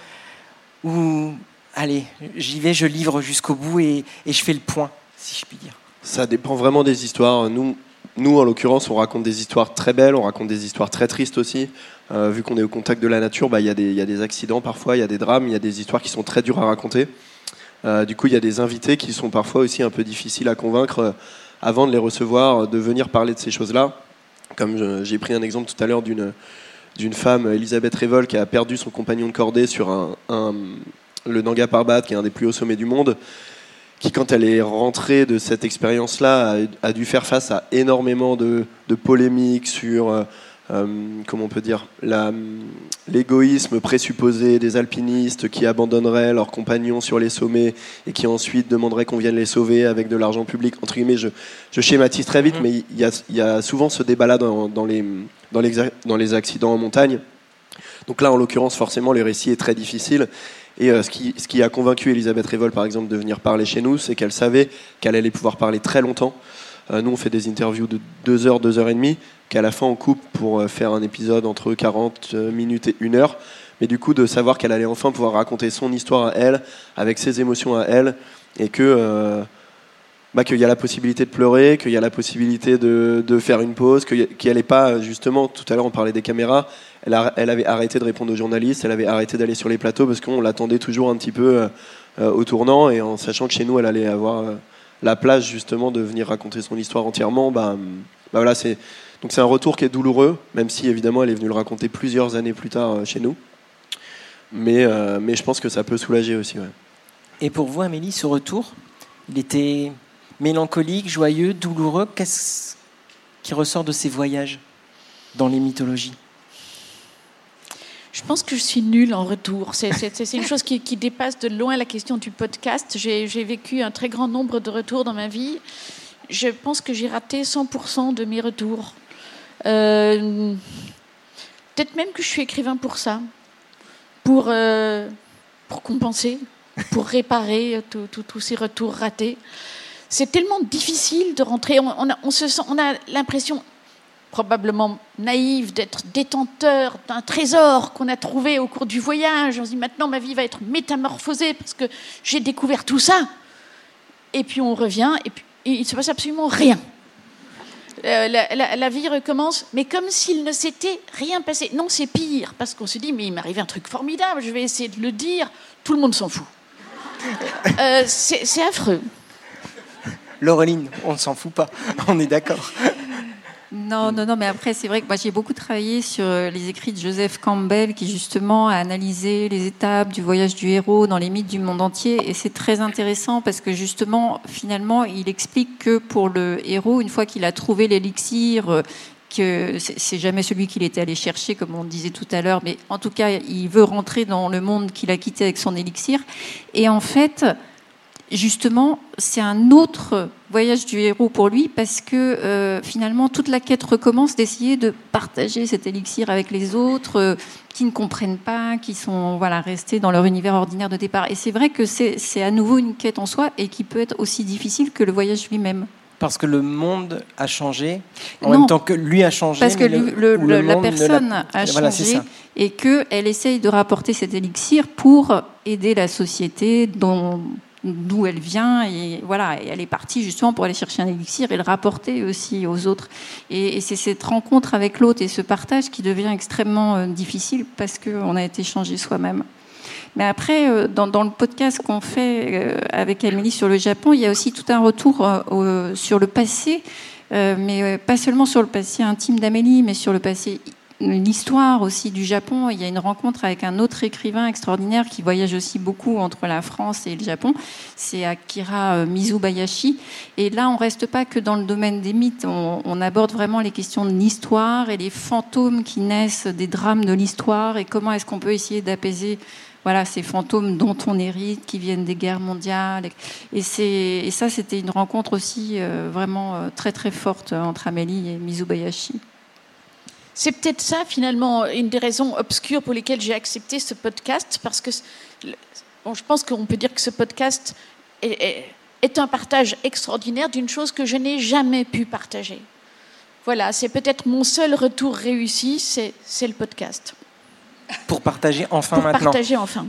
ou allez, j'y vais, je livre jusqu'au bout et, et je fais le point, si je puis dire. Ça dépend vraiment des histoires. Nous, nous, en l'occurrence, on raconte des histoires très belles, on raconte des histoires très tristes aussi. Euh, vu qu'on est au contact de la nature, bah, y a des, y a des accidents parfois, il y a des drames, il y a des histoires qui sont très dures à raconter. Euh, du coup, il y a des invités qui sont parfois aussi un peu difficiles à convaincre euh, avant de les recevoir, de venir parler de ces choses-là. Comme je, j'ai pris un exemple tout à l'heure d'une, d'une femme, Elisabeth Révol, qui a perdu son compagnon de cordée sur un, un, le Nanga Parbat, qui est un des plus hauts sommets du monde, qui, quand elle est rentrée de cette expérience-là, a, a dû faire face à énormément de, de polémiques sur, euh, euh, comment on peut dire, la, l'égoïsme présupposé des alpinistes qui abandonneraient leurs compagnons sur les sommets et qui ensuite demanderaient qu'on vienne les sauver avec de l'argent public. Entre guillemets, je, je schématise très vite, mais il y a, il y a souvent ce débat-là dans, dans, les, dans, les, dans les accidents en montagne. Donc là, en l'occurrence, forcément, le récit est très difficile. Et euh, ce, qui, ce qui a convaincu Elisabeth Révol, par exemple, de venir parler chez nous, c'est qu'elle savait qu'elle allait pouvoir parler très longtemps. Euh, nous, on fait des interviews de deux heures, deux heures et demie, qu'à la fin, on coupe pour euh, faire un épisode entre quarante minutes et une heure. Mais du coup, de savoir qu'elle allait enfin pouvoir raconter son histoire à elle, avec ses émotions à elle, et que... Euh, Bah, qu'il y a la possibilité de pleurer, qu'il y a la possibilité de, de faire une pause, qu'il n'y allait pas, justement, tout à l'heure on parlait des caméras, elle, a, elle avait arrêté de répondre aux journalistes, elle avait arrêté d'aller sur les plateaux parce qu'on l'attendait toujours un petit peu euh, au tournant, et en sachant que chez nous elle allait avoir euh, la place justement de venir raconter son histoire entièrement, bah, bah voilà, c'est, donc c'est un retour qui est douloureux, même si évidemment elle est venue le raconter plusieurs années plus tard euh, chez nous. Mais, euh, mais je pense que ça peut soulager aussi. Ouais. Et pour vous, Amélie, ce retour, il était mélancolique, joyeux, douloureux. Qu'est-ce qui ressort de ces voyages dans les mythologies ? Je pense que je suis nulle en retour. C'est, c'est, c'est une chose qui, qui dépasse de loin la question du podcast. J'ai, j'ai vécu un très grand nombre de retours dans ma vie. Je pense que j'ai raté cent pour cent de mes retours. Euh, peut-être même que je suis écrivain pour ça, pour, euh, pour compenser, pour réparer tous ces retours ratés. C'est tellement difficile de rentrer. On, on, a, on, se sent, on a l'impression, probablement naïve, d'être détenteur d'un trésor qu'on a trouvé au cours du voyage. On se dit maintenant ma vie va être métamorphosée parce que j'ai découvert tout ça. Et puis on revient et puis et il ne se passe absolument rien. Euh, la, la, la vie recommence, mais comme s'il ne s'était rien passé. Non, c'est pire, parce qu'on se dit, mais il m'est arrivé un truc formidable, je vais essayer de le dire, tout le monde s'en fout. Euh, c'est, c'est affreux. Laureline, on ne s'en fout pas, on est d'accord. Non, non, non, mais après, c'est vrai que moi, j'ai beaucoup travaillé sur les écrits de Joseph Campbell, qui justement a analysé les étapes du voyage du héros dans les mythes du monde entier. Et c'est très intéressant parce que justement, finalement, il explique que pour le héros, une fois qu'il a trouvé l'élixir, que c'est jamais celui qu'il était allé chercher, comme on disait tout à l'heure, mais en tout cas, il veut rentrer dans le monde qu'il a quitté avec son élixir. Et en fait, justement, c'est un autre voyage du héros pour lui parce que euh, finalement, toute la quête recommence d'essayer de partager cet élixir avec les autres euh, qui ne comprennent pas, qui sont voilà, restés dans leur univers ordinaire de départ. Et c'est vrai que c'est, c'est à nouveau une quête en soi et qui peut être aussi difficile que le voyage lui-même. Parce que le monde a changé, en non, même temps que lui a changé. Parce que le, le, le, le la personne l'a... a voilà, changé et qu'elle essaye de rapporter cet élixir pour aider la société dont... d'où elle vient, et voilà, et elle est partie justement pour aller chercher un élixir et le rapporter aussi aux autres. Et, et c'est cette rencontre avec l'autre et ce partage qui devient extrêmement euh, difficile parce qu'on a été changé soi-même. Mais après, euh, dans, dans le podcast qu'on fait euh, avec Amélie sur le Japon, il y a aussi tout un retour euh, euh, sur le passé, euh, mais euh, pas seulement sur le passé intime d'Amélie, mais sur le passé l'histoire aussi du Japon. Il y a une rencontre avec un autre écrivain extraordinaire qui voyage aussi beaucoup entre la France et le Japon. C'est Akira Mizubayashi. Et là, on ne reste pas que dans le domaine des mythes. On, on aborde vraiment les questions de l'histoire et les fantômes qui naissent des drames de l'histoire et comment est-ce qu'on peut essayer d'apaiser voilà, ces fantômes dont on hérite, qui viennent des guerres mondiales. Et, c'est, et ça, c'était une rencontre aussi euh, vraiment euh, très très forte entre Amélie et Mizubayashi. C'est peut-être ça, finalement, une des raisons obscures pour lesquelles j'ai accepté ce podcast, parce que bon, je pense qu'on peut dire que ce podcast est, est, est un partage extraordinaire d'une chose que je n'ai jamais pu partager. Voilà, c'est peut-être mon seul retour réussi, c'est, c'est le podcast. Pour partager enfin pour maintenant. Pour partager enfin.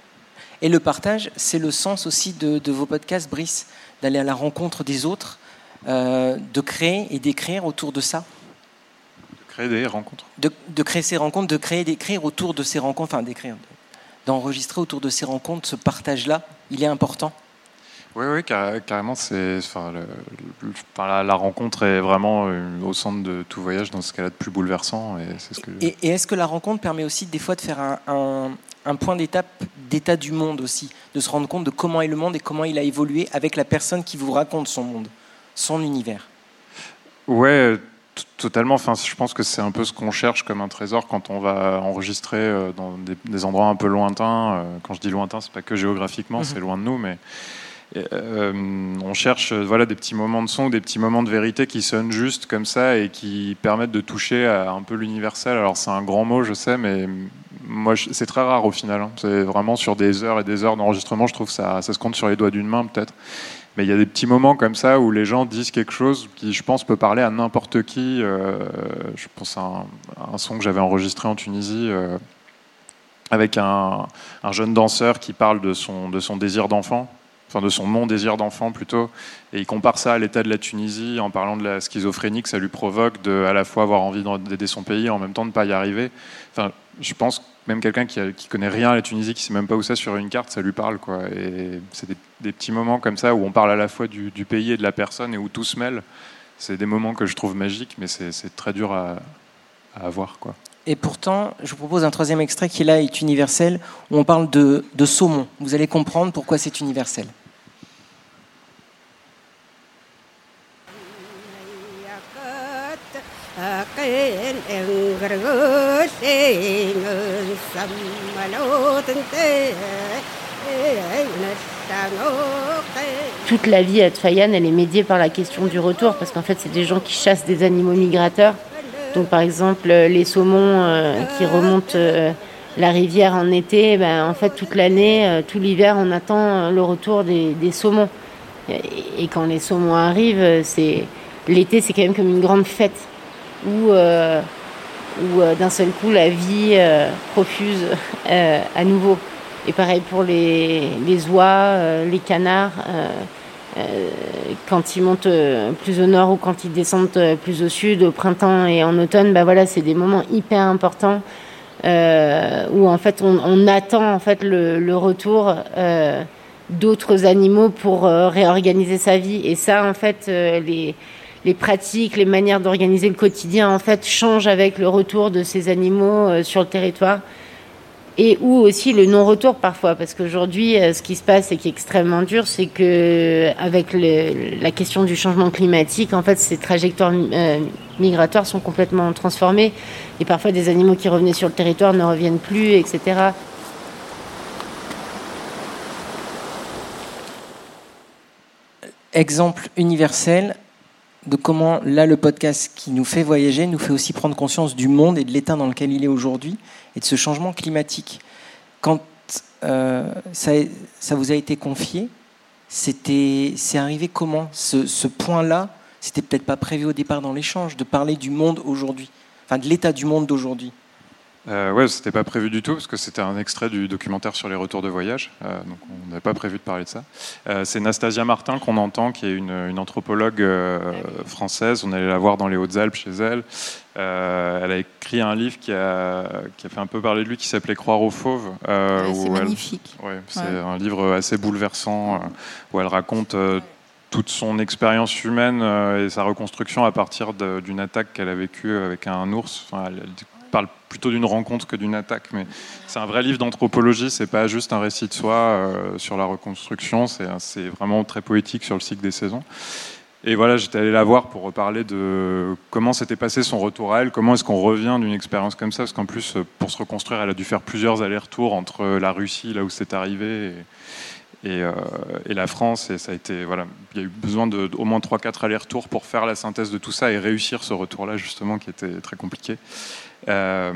Et le partage, c'est le sens aussi de, de vos podcasts, Brice, d'aller à la rencontre des autres, euh, de créer et d'écrire autour de ça. Créer des rencontres. De, de créer ces rencontres, de créer, d'écrire autour de ces rencontres, enfin d'écrire, d'enregistrer autour de ces rencontres, ce partage-là, il est important. Oui, oui, carrément. C'est, enfin, le, le, enfin, la, la rencontre est vraiment au centre de tout voyage dans ce cas-là de plus bouleversant. Et, c'est ce que et, et est-ce que la rencontre permet aussi des fois de faire un, un, un point d'étape d'état du monde aussi, de se rendre compte de comment est le monde et comment il a évolué avec la personne qui vous raconte son monde, son univers? Ouais. Totalement. Enfin, je pense que c'est un peu ce qu'on cherche comme un trésor quand on va enregistrer dans des, des endroits un peu lointains. Quand je dis lointain, c'est pas que géographiquement, mmh. c'est loin de nous, mais euh, on cherche voilà, des petits moments de son, des petits moments de vérité qui sonnent juste comme ça et qui permettent de toucher à un peu l'universel. Alors c'est un grand mot, je sais, mais moi, c'est très rare au final. Hein. C'est vraiment sur des heures et des heures d'enregistrement. Je trouve que ça, ça se compte sur les doigts d'une main peut-être. Mais il y a des petits moments comme ça où les gens disent quelque chose qui, je pense, peut parler à n'importe qui. Euh, je pense à un, un son que j'avais enregistré en Tunisie euh, avec un, un jeune danseur qui parle de son, de son désir d'enfant, enfin de son non-désir d'enfant plutôt, et il compare ça à l'état de la Tunisie en parlant de la schizophrénie que ça lui provoque de à la fois avoir envie d'aider son pays et en même temps de ne pas y arriver. Enfin, je pense même quelqu'un qui, a, qui connaît rien à la Tunisie, qui sait même pas où c'est sur une carte, ça lui parle, quoi. Et c'est des, des petits moments comme ça où on parle à la fois du, du pays et de la personne et où tout se mêle. C'est des moments que je trouve magiques, mais c'est, c'est très dur à, à avoir, quoi. Et pourtant, je vous propose un troisième extrait qui là est universel, où on parle de, de saumon. Vous allez comprendre pourquoi c'est universel. Toute la vie à Tfayan, elle est médiée par la question du retour, parce qu'en fait, c'est des gens qui chassent des animaux migrateurs. Donc, par exemple, les saumons euh, qui remontent euh, la rivière en été, ben, en fait, toute l'année, euh, tout l'hiver, on attend le retour des, des saumons. Et, et quand les saumons arrivent, c'est, l'été, c'est quand même comme une grande fête où, euh, où euh, d'un seul coup, la vie euh, profuse euh, à nouveau. Et pareil pour les, les oies, euh, les canards. Euh, Euh, quand ils montent euh, plus au nord ou quand ils descendent euh, plus au sud, au printemps et en automne, bah voilà, c'est des moments hyper importants euh, où en fait on, on attend en fait le, le retour euh, d'autres animaux pour euh, réorganiser sa vie. Et ça, en fait, euh, les, les pratiques, les manières d'organiser le quotidien en fait changent avec le retour de ces animaux euh, sur le territoire. Et ou aussi le non-retour parfois, parce qu'aujourd'hui, ce qui se passe et qui est extrêmement dur, c'est que avec le, la question du changement climatique, en fait, ces trajectoires euh, migratoires sont complètement transformées, et parfois des animaux qui revenaient sur le territoire ne reviennent plus, et cetera. Exemple universel de comment, là, le podcast qui nous fait voyager nous fait aussi prendre conscience du monde et de l'état dans lequel il est aujourd'hui et de ce changement climatique. Quand euh, ça, ça vous a été confié, c'était, c'est arrivé comment ? Ce, ce point-là, c'était peut-être pas prévu au départ dans l'échange, de parler du monde aujourd'hui, enfin de l'état du monde d'aujourd'hui. Euh, ouais, c'était pas prévu du tout parce que c'était un extrait du documentaire sur les retours de voyage, euh, donc on n'avait pas prévu de parler de ça. Euh, c'est Nastasia Martin qu'on entend, qui est une, une anthropologue euh, française. On allait la voir dans les Hautes-Alpes chez elle. Euh, elle a écrit un livre qui a, qui a fait un peu parler de lui, qui s'appelait Croire aux fauves. Euh, ouais, c'est elle, magnifique. Ouais, c'est ouais. un livre assez bouleversant euh, où elle raconte euh, toute son expérience humaine euh, et sa reconstruction à partir de, d'une attaque qu'elle a vécue avec un ours. Enfin, elle, elle parle plutôt d'une rencontre que d'une attaque, mais c'est un vrai livre d'anthropologie, c'est pas juste un récit de soi euh, sur la reconstruction, c'est, c'est vraiment très poétique sur le cycle des saisons. Et voilà, j'étais allé la voir pour reparler de comment s'était passé son retour à elle, comment est-ce qu'on revient d'une expérience comme ça, parce qu'en plus, pour se reconstruire, elle a dû faire plusieurs allers-retours entre la Russie, là où c'est arrivé, et, et, euh, et la France, et ça a été, voilà, il y a eu besoin de, d'au moins trois quatre allers-retours pour faire la synthèse de tout ça et réussir ce retour-là, justement, qui était très compliqué. Euh,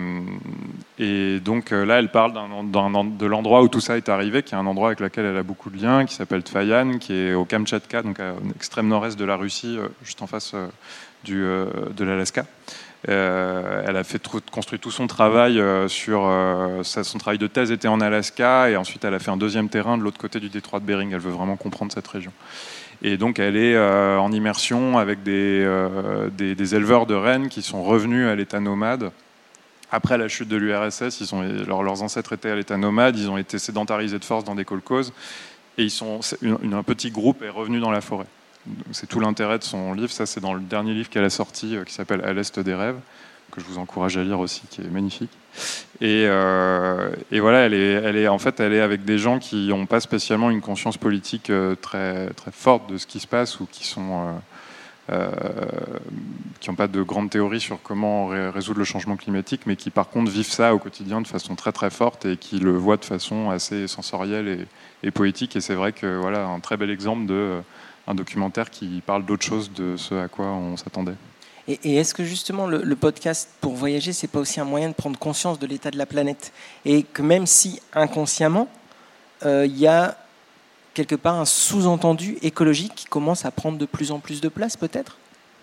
et donc là, elle parle d'un, d'un, de l'endroit où tout ça est arrivé, qui est un endroit avec lequel elle a beaucoup de liens, qui s'appelle Tfayan, qui est au Kamtchatka, donc à l'extrême nord-est de la Russie, juste en face euh, du, euh, de l'Alaska. Euh, elle a fait tout, construit tout son travail euh, sur euh, son travail de thèse était en Alaska, et ensuite elle a fait un deuxième terrain de l'autre côté du détroit de Bering. Elle veut vraiment comprendre cette région. Et donc elle est euh, en immersion avec des, euh, des, des éleveurs de rennes qui sont revenus à l'état nomade. Après la chute de l'U R S S, ils ont, leurs, leurs ancêtres étaient à l'état nomade, ils ont été sédentarisés de force dans des kolkhozes, et ils sont, une, un petit groupe est revenu dans la forêt. C'est tout l'intérêt de son livre, ça c'est dans le dernier livre qu'elle a sorti, qui s'appelle « À l'Est des rêves », que je vous encourage à lire aussi, qui est magnifique. Et, euh, et voilà, elle est, elle est, en fait, elle est avec des gens qui n'ont pas spécialement une conscience politique très, très forte de ce qui se passe, ou qui sont... Euh, Euh, qui n'ont pas de grandes théories sur comment ré- résoudre le changement climatique, mais qui par contre vivent ça au quotidien de façon très très forte et qui le voient de façon assez sensorielle et, et poétique. Et c'est vrai que voilà, un très bel exemple de euh, un documentaire qui parle d'autre chose de ce à quoi on s'attendait. Et, et est-ce que justement le, le podcast pour voyager, c'est pas aussi un moyen de prendre conscience de l'état de la planète, et que même si inconsciemment il euh, y a quelque part un sous-entendu écologique qui commence à prendre de plus en plus de place, peut-être ?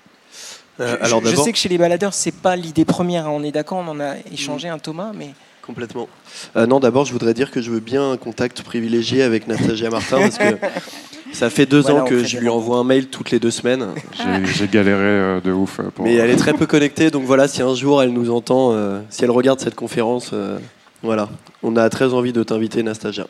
euh, je, alors je sais que chez les baladeurs, c'est pas l'idée première, hein, on est d'accord, on en a échangé un Thomas, mais... Complètement. Euh, non, d'abord, je voudrais dire que je veux bien un contact privilégié avec Nastasia Martin, parce que ça fait deux voilà, ans que je lui envoie un mail toutes les deux semaines. J'ai, j'ai galéré de ouf. Pour... Mais elle est très peu connectée, donc voilà, si un jour elle nous entend, euh, si elle regarde cette conférence... Euh, Voilà, on a très envie de t'inviter, Nastasia.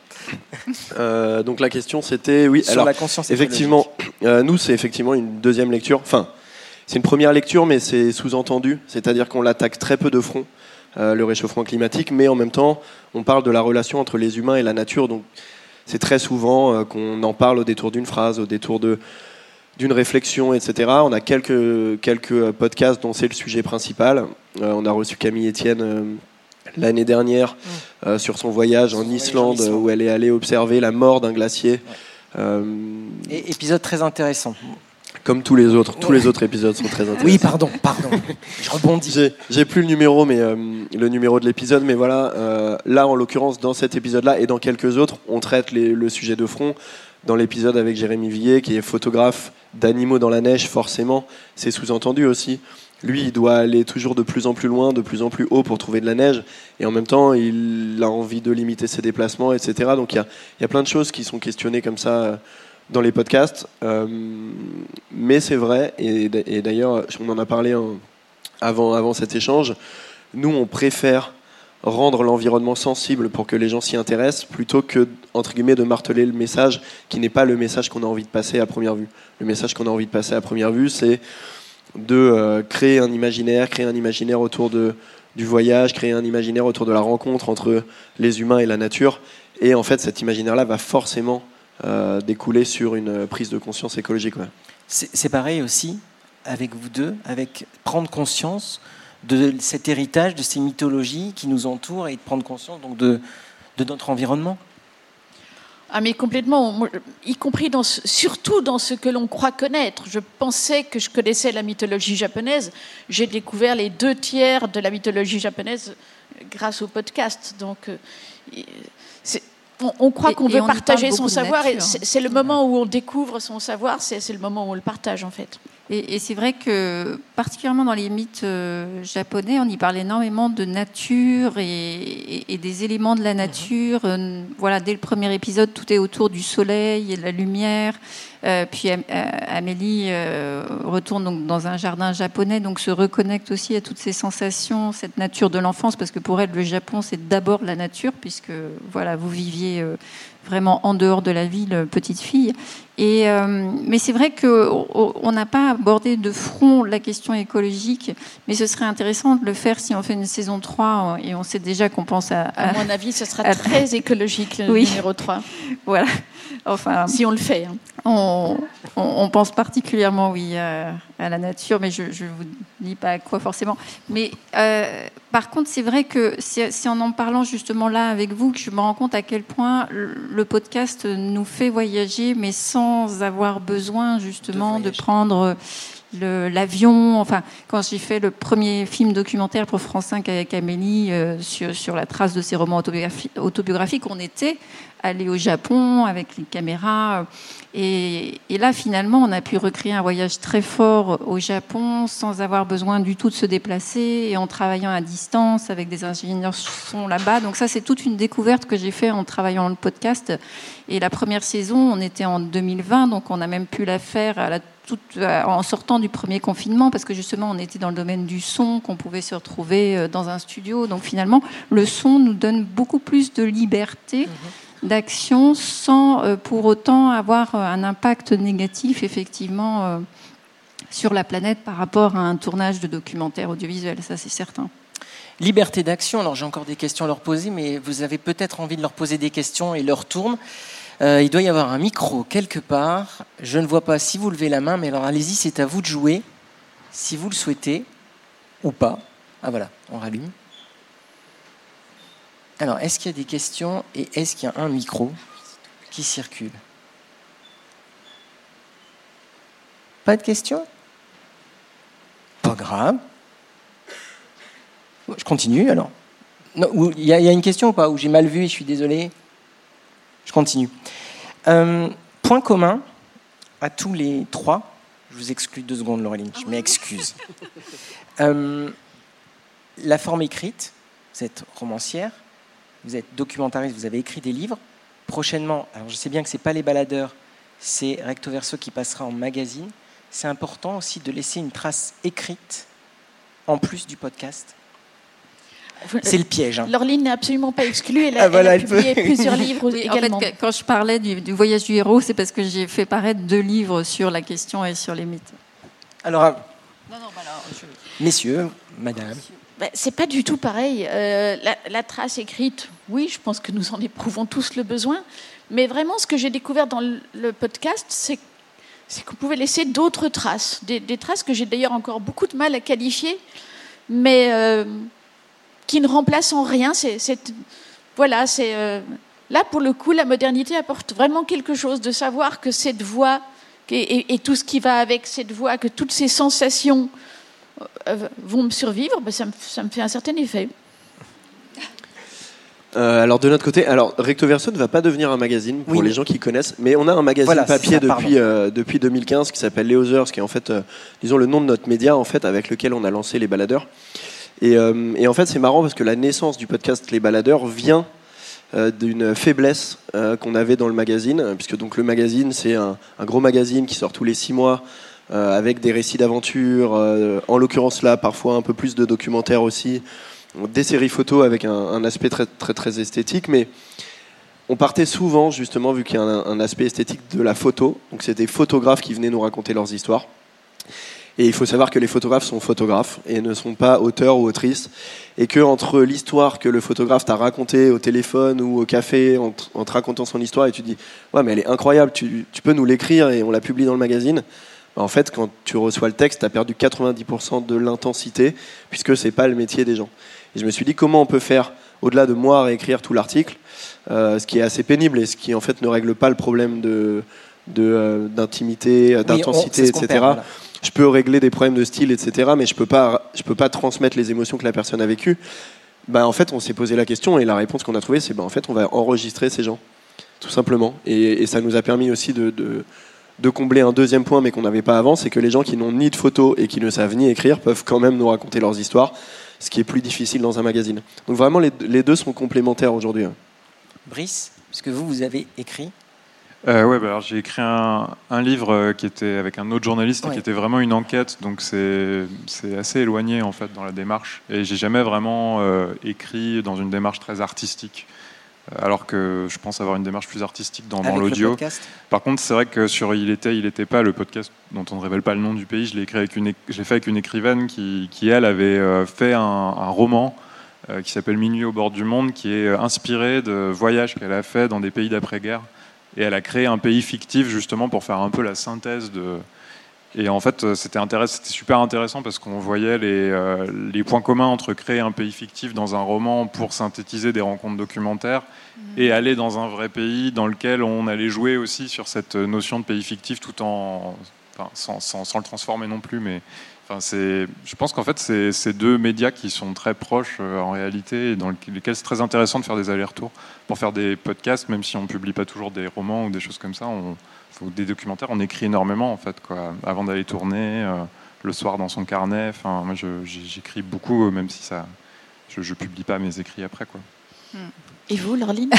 euh, donc la question c'était, oui, sur alors la conscience effectivement, euh, nous c'est effectivement une deuxième lecture. Enfin, c'est une première lecture, mais c'est sous-entendu, c'est-à-dire qu'on l'attaque très peu de front, euh, le réchauffement climatique, mais en même temps, on parle de la relation entre les humains et la nature. Donc c'est très souvent euh, qu'on en parle au détour d'une phrase, au détour de d'une réflexion, et cetera. On a quelques quelques podcasts dont c'est le sujet principal. Euh, on a reçu Camille Etienne. Euh, l'année dernière, mmh. euh, sur son voyage en Islande, voyage en Islande, où elle est allée observer la mort d'un glacier. Ouais. Euh, Et épisode très intéressant. Comme tous les autres, tous les autres épisodes sont très intéressants. Oui, pardon, pardon. Je rebondis. J'ai, j'ai plus le numéro, mais euh, le numéro de l'épisode, mais voilà. Euh, là, en l'occurrence, dans cet épisode-là et dans quelques autres, on traite les, le sujet de front. Dans l'épisode avec Jérémy Villiers, qui est photographe d'animaux dans la neige, forcément, c'est sous-entendu aussi. Lui, il doit aller toujours de plus en plus loin, de plus en plus haut pour trouver de la neige. Et en même temps, il a envie de limiter ses déplacements, et cetera. Donc il y a, y a plein de choses qui sont questionnées comme ça dans les podcasts. Euh, mais c'est vrai, et, et d'ailleurs, on en a parlé hein, avant, avant cet échange, nous, on préfère rendre l'environnement sensible pour que les gens s'y intéressent, plutôt que, entre guillemets, de marteler le message qui n'est pas le message qu'on a envie de passer à première vue. Le message qu'on a envie de passer à première vue, c'est de euh, créer un imaginaire, créer un imaginaire autour de, du voyage, créer un imaginaire autour de la rencontre entre les humains et la nature. Et en fait, cet imaginaire-là va forcément euh, découler sur une prise de conscience écologique. Ouais. C'est, c'est pareil aussi avec vous deux, avec prendre conscience de cet héritage, de ces mythologies qui nous entourent et de prendre conscience donc, de, de notre environnement. Ah mais complètement, y compris dans ce, surtout dans ce que l'on croit connaître. Je pensais que je connaissais la mythologie japonaise. J'ai découvert les deux tiers de la mythologie japonaise grâce au podcast. Donc, c'est, on, on croit et, qu'on et veut partager son savoir. Et c'est, c'est le moment où on découvre son savoir, c'est, c'est le moment où on le partage en fait. Et, et c'est vrai que, particulièrement dans les mythes euh, japonais, on y parle énormément de nature et, et, et des éléments de la nature. Euh, voilà, dès le premier épisode, tout est autour du soleil et de la lumière. Euh, puis euh, Amélie euh, retourne donc dans un jardin japonais, donc se reconnecte aussi à toutes ces sensations, cette nature de l'enfance, parce que pour elle, le Japon, c'est d'abord la nature, puisque voilà, vous viviez euh, vraiment en dehors de la ville, petite fille. Et, euh, mais c'est vrai qu'on n'a pas abordé de front la question écologique, mais ce serait intéressant de le faire si on fait une saison trois, et on sait déjà qu'on pense à... À, à mon avis, ce sera à, très écologique, le oui. numéro trois. Voilà. Enfin, si on le fait. Hein. On, on, on pense particulièrement, oui, à, à la nature, mais je ne vous dis pas à quoi forcément. Mais euh, par contre, c'est vrai que c'est, c'est en en parlant justement là avec vous que je me rends compte à quel point le podcast nous fait voyager, mais sans avoir besoin justement de, de prendre le, l'avion. Enfin, quand j'ai fait le premier film documentaire pour France cinq avec Amélie euh, sur, sur la trace de ses romans autobiographiques, autobiographiques, on était allé au Japon avec les caméras. Et, et là, finalement, on a pu recréer un voyage très fort au Japon sans avoir besoin du tout de se déplacer et en travaillant à distance avec des ingénieurs son là-bas. Donc ça, c'est toute une découverte que j'ai fait en travaillant le podcast. Et la première saison, on était en deux mille vingt, donc on a même pu la faire à la toute, en sortant du premier confinement, parce que justement, on était dans le domaine du son, qu'on pouvait se retrouver dans un studio. Donc finalement, le son nous donne beaucoup plus de liberté. Mmh. D'action sans euh, pour autant avoir euh, un impact négatif effectivement euh, sur la planète par rapport à un tournage de documentaire audiovisuel, ça c'est certain. Liberté d'action, alors j'ai encore des questions à leur poser, mais vous avez peut-être envie de leur poser des questions et leur tourne. Euh, il doit y avoir un micro quelque part, je ne vois pas si vous levez la main, mais alors allez-y, c'est à vous de jouer, si vous le souhaitez, ou pas. Ah voilà, on rallume. Alors, est-ce qu'il y a des questions et est-ce qu'il y a un micro qui circule ? Pas de questions ? Pas grave. Je continue alors. Il y, y a une question ou pas ? Ou j'ai mal vu et je suis désolé ? Je continue. Euh, point commun à tous les trois. Je vous exclue deux secondes, Laureline, je m'excuse. Euh, la forme écrite, vous êtes romancière. Vous êtes documentariste, vous avez écrit des livres. Prochainement, alors je sais bien que ce n'est pas Les Baladeurs, c'est Recto Verso qui passera en magazine. C'est important aussi de laisser une trace écrite en plus du podcast. C'est le piège. Hein. Laureline n'est absolument pas exclue. Elle a, ah, voilà, elle a publié peut... plusieurs livres oui, également. En fait, quand je parlais du, du voyage du héros, c'est parce que j'ai fait paraître deux livres sur la question et sur les mythes. Alors, non, non, bah alors je... messieurs, madame. Ben, c'est pas du tout pareil. Euh, la, la trace écrite, oui, je pense que nous en éprouvons tous le besoin. Mais vraiment, ce que j'ai découvert dans le, le podcast, c'est, c'est qu'on pouvait laisser d'autres traces. Des, des traces que j'ai d'ailleurs encore beaucoup de mal à qualifier, mais euh, qui ne remplacent en rien. C'est, c'est, voilà, c'est, euh, là, pour le coup, la modernité apporte vraiment quelque chose, de savoir que cette voix, et, et, et tout ce qui va avec cette voix, que toutes ces sensations euh, vont me survivre, ben ça, me, ça me fait un certain effet. Euh, alors de notre côté, alors Recto Verso ne va pas devenir un magazine pour oui. les gens qui connaissent, mais on a un magazine voilà, papier ça, depuis euh, depuis deux mille quinze qui s'appelle Les Others, qui est en fait, euh, disons le nom de notre média en fait, avec lequel on a lancé Les Baladeurs. Et, euh, et en fait, c'est marrant parce que la naissance du podcast Les Baladeurs vient euh, d'une faiblesse euh, qu'on avait dans le magazine, puisque donc le magazine c'est un, un gros magazine qui sort tous les six mois. Euh, avec des récits d'aventure, euh, en l'occurrence là, parfois un peu plus de documentaires aussi, des séries photos avec un, un aspect très, très, très esthétique, mais on partait souvent, justement, vu qu'il y a un, un aspect esthétique de la photo, donc c'est des photographes qui venaient nous raconter leurs histoires. Et il faut savoir que les photographes sont photographes et ne sont pas auteurs ou autrices, et qu'entre l'histoire que le photographe t'a racontée au téléphone ou au café, en, t- en te racontant son histoire, et tu te dis « Ouais, mais elle est incroyable, tu, tu peux nous l'écrire et on la publie dans le magazine », en fait, quand tu reçois le texte, tu as perdu quatre-vingt-dix pour cent de l'intensité, puisque ce n'est pas le métier des gens. Et je me suis dit, comment on peut faire, au-delà de moi réécrire tout l'article, euh, ce qui est assez pénible et ce qui en fait ne règle pas le problème de, de, euh, d'intimité, oui, d'intensité, et cetera. Perd, voilà. Je peux régler des problèmes de style, et cetera, mais je ne peux pas, je peux pas transmettre les émotions que la personne a vécues. Bah, en fait, on s'est posé la question et la réponse qu'on a trouvée, c'est bah, en fait, on va enregistrer ces gens, tout simplement. Et, et ça nous a permis aussi de... de de combler un deuxième point mais qu'on n'avait pas avant, c'est que les gens qui n'ont ni de photos et qui ne savent ni écrire peuvent quand même nous raconter leurs histoires, ce qui est plus difficile dans un magazine. Donc vraiment les, les deux sont complémentaires aujourd'hui. Brice, est-ce que vous, vous avez écrit euh, ouais, bah alors j'ai écrit un, un livre qui était avec un autre journaliste ouais. qui était vraiment une enquête, donc c'est, c'est assez éloigné en fait dans la démarche, et j'ai jamais vraiment euh, écrit dans une démarche très artistique. Alors que je pense avoir une démarche plus artistique dans, dans l'audio. Par contre, c'est vrai que sur Il était, il était pas, le podcast dont on ne révèle pas le nom du pays, je l'ai écrit avec une, je l'ai fait avec une écrivaine qui, qui elle, avait fait un, un roman euh, qui s'appelle Minuit au bord du monde, qui est inspiré de voyages qu'elle a fait dans des pays d'après-guerre. Et elle a créé un pays fictif justement pour faire un peu la synthèse de... Et en fait, c'était, intéressant, c'était super intéressant parce qu'on voyait les, euh, les points communs entre créer un pays fictif dans un roman pour synthétiser des rencontres documentaires mmh. et aller dans un vrai pays dans lequel on allait jouer aussi sur cette notion de pays fictif tout en... Enfin, sans, sans, sans le transformer non plus, mais... Enfin, c'est, je pense qu'en fait, c'est, c'est deux médias qui sont très proches euh, en réalité et dans lesquels c'est très intéressant de faire des allers-retours pour faire des podcasts, même si on ne publie pas toujours des romans ou des choses comme ça. On, ou des documentaires, on écrit énormément en fait, quoi, avant d'aller tourner, euh, le soir dans son carnet. Enfin, moi, je, j'écris beaucoup, même si ça, je, je publie pas mes écrits après, quoi. Et vous, Laureline?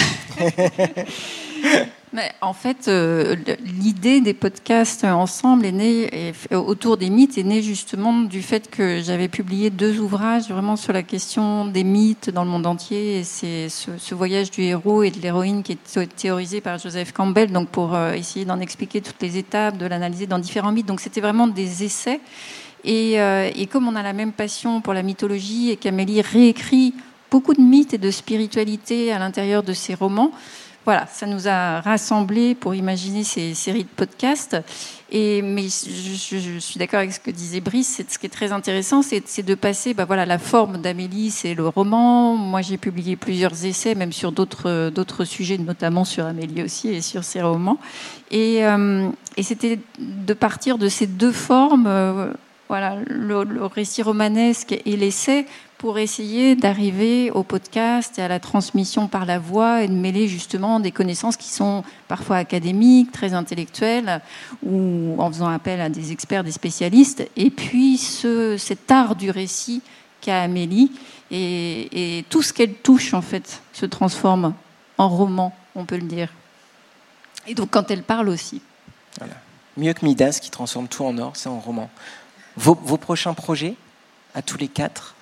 Mais en fait, euh, l'idée des podcasts ensemble est née, et, autour des mythes, est née justement du fait que j'avais publié deux ouvrages vraiment sur la question des mythes dans le monde entier. Et c'est ce, ce voyage du héros et de l'héroïne qui est théorisé par Joseph Campbell, donc pour euh, essayer d'en expliquer toutes les étapes, de l'analyser dans différents mythes. Donc c'était vraiment des essais. Et, euh, et comme on a la même passion pour la mythologie et qu'Amélie réécrit beaucoup de mythes et de spiritualité à l'intérieur de ses romans, voilà, ça nous a rassemblés pour imaginer ces séries de podcasts. Et, mais je, je, je suis d'accord avec ce que disait Brice. C'est, ce qui est très intéressant, c'est, c'est de passer... Bah voilà, la forme d'Amélie, c'est le roman. Moi, j'ai publié plusieurs essais, même sur d'autres, d'autres sujets, notamment sur Amélie aussi et sur ses romans. Et, euh, et c'était de partir de ces deux formes... Euh, Voilà, le, le récit romanesque et l'essai, pour essayer d'arriver au podcast et à la transmission par la voix et de mêler justement des connaissances qui sont parfois académiques, très intellectuelles, ou en faisant appel à des experts, des spécialistes, et puis ce, cet art du récit qu'a Amélie, et, et tout ce qu'elle touche en fait se transforme en roman, on peut le dire. Et donc quand elle parle aussi. Voilà. Mieux que Midas qui transforme tout en or, c'est en roman. Vos, vos prochains projets, à tous les quatre,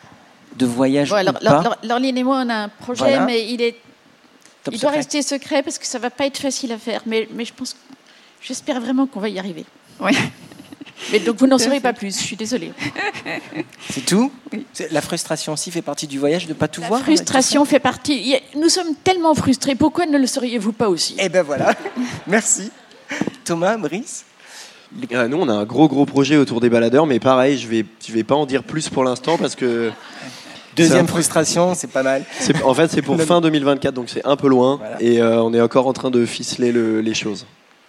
de voyage Bon, alors, ou pas. Laure- Laureline et moi, on a un projet, Voilà. mais il est, Top il doit secret. rester secret parce que ça va pas être facile à faire. Mais, mais je pense, j'espère vraiment qu'on va y arriver. Oui. Mais donc vous n'en saurez pas plus. Je suis désolée. C'est tout. C'est- La frustration aussi fait partie du voyage de pas tout La voir. on va dire frustration fait partie. il y a- Nous sommes tellement frustrés. Pourquoi ne le seriez-vous pas aussi? ça. Eh ben voilà. Merci. Thomas, Brice. Euh, nous, on a un gros gros projet autour des baladeurs, mais pareil, je vais je vais pas en dire plus pour l'instant parce que Deuxième c'est un- frustration, c'est pas mal. c'est- en fait c'est pour fin deux mille vingt-quatre, donc c'est un peu loin Voilà. et euh, on est encore en train de ficeler le- les choses.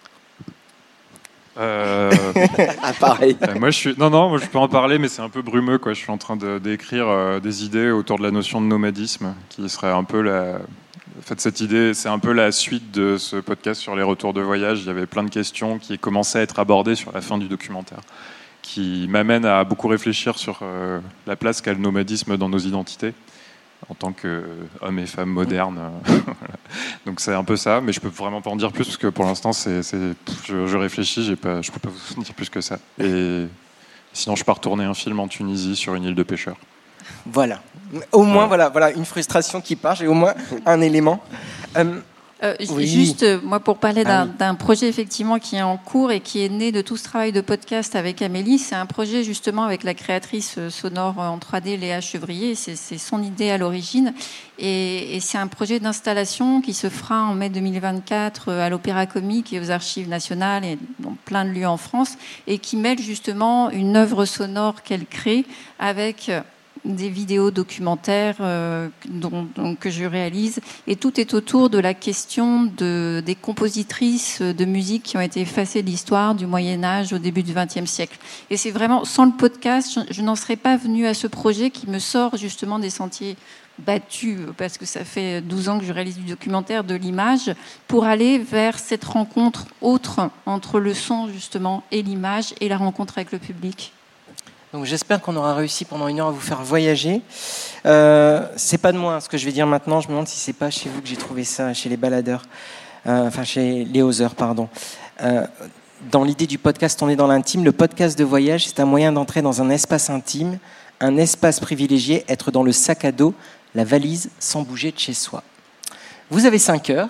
Euh, Ah pareil. euh, moi, je suis. Non, non, moi, je peux en parler, mais c'est un peu brumeux, quoi. Je suis en train de d'écrire euh, des idées autour de la notion de nomadisme, qui serait un peu la. En fait, cette idée, c'est un peu la suite de ce podcast sur les retours de voyage. Il y avait plein de questions qui commençaient à être abordées sur la fin du documentaire, qui m'amènent à beaucoup réfléchir sur euh, la place qu'a le nomadisme dans nos identités, en tant qu'hommes et femmes modernes. Voilà. Donc c'est un peu ça, mais je peux vraiment pas en dire plus, parce que pour l'instant, c'est, c'est, je, je réfléchis, j'ai pas, je peux pas vous dire plus que ça. Et sinon, je pars tourner un film en Tunisie sur une île de pêcheurs. Voilà. Au moins, voilà, voilà une frustration qui part. J'ai au moins un élément. Euh, Euh, j- Oui. Juste, euh, moi, pour parler Ah d'un oui. d'un projet effectivement qui est en cours et qui est né de tout ce travail de podcast avec Amélie, c'est un projet justement avec la créatrice euh, sonore en trois D Léa Chevrier. C'est c'est son idée à l'origine, et, et c'est un projet d'installation qui se fera en mai deux mille vingt-quatre euh, à l'Opéra Comique et aux Archives nationales et dans plein de lieux en France, et qui mêle justement une œuvre sonore qu'elle crée avec euh, des vidéos documentaires euh, dont, dont- que je réalise, et tout est autour de la question de, des compositrices de musique qui ont été effacées de l'histoire du Moyen-Âge au début du vingtième siècle. Et c'est vraiment, sans le podcast, je, je n'en serais pas venue à ce projet qui me sort justement des sentiers battus, parce que ça fait douze ans que je réalise du documentaire, de l'image, pour aller vers cette rencontre autre entre le son justement et l'image, et la rencontre avec le public. Donc j'espère qu'on aura réussi pendant une heure à vous faire voyager. Euh, c'est pas de moi hein, ce que je vais dire maintenant. Je me demande si c'est pas chez vous que j'ai trouvé ça, chez les baladeurs, Euh, enfin chez les oseurs, pardon. Euh, dans l'idée du podcast, on est dans l'intime. Le podcast de voyage, c'est un moyen d'entrer dans un espace intime, un espace privilégié, être dans le sac à dos, la valise, sans bouger de chez soi. Vous avez cinq heures.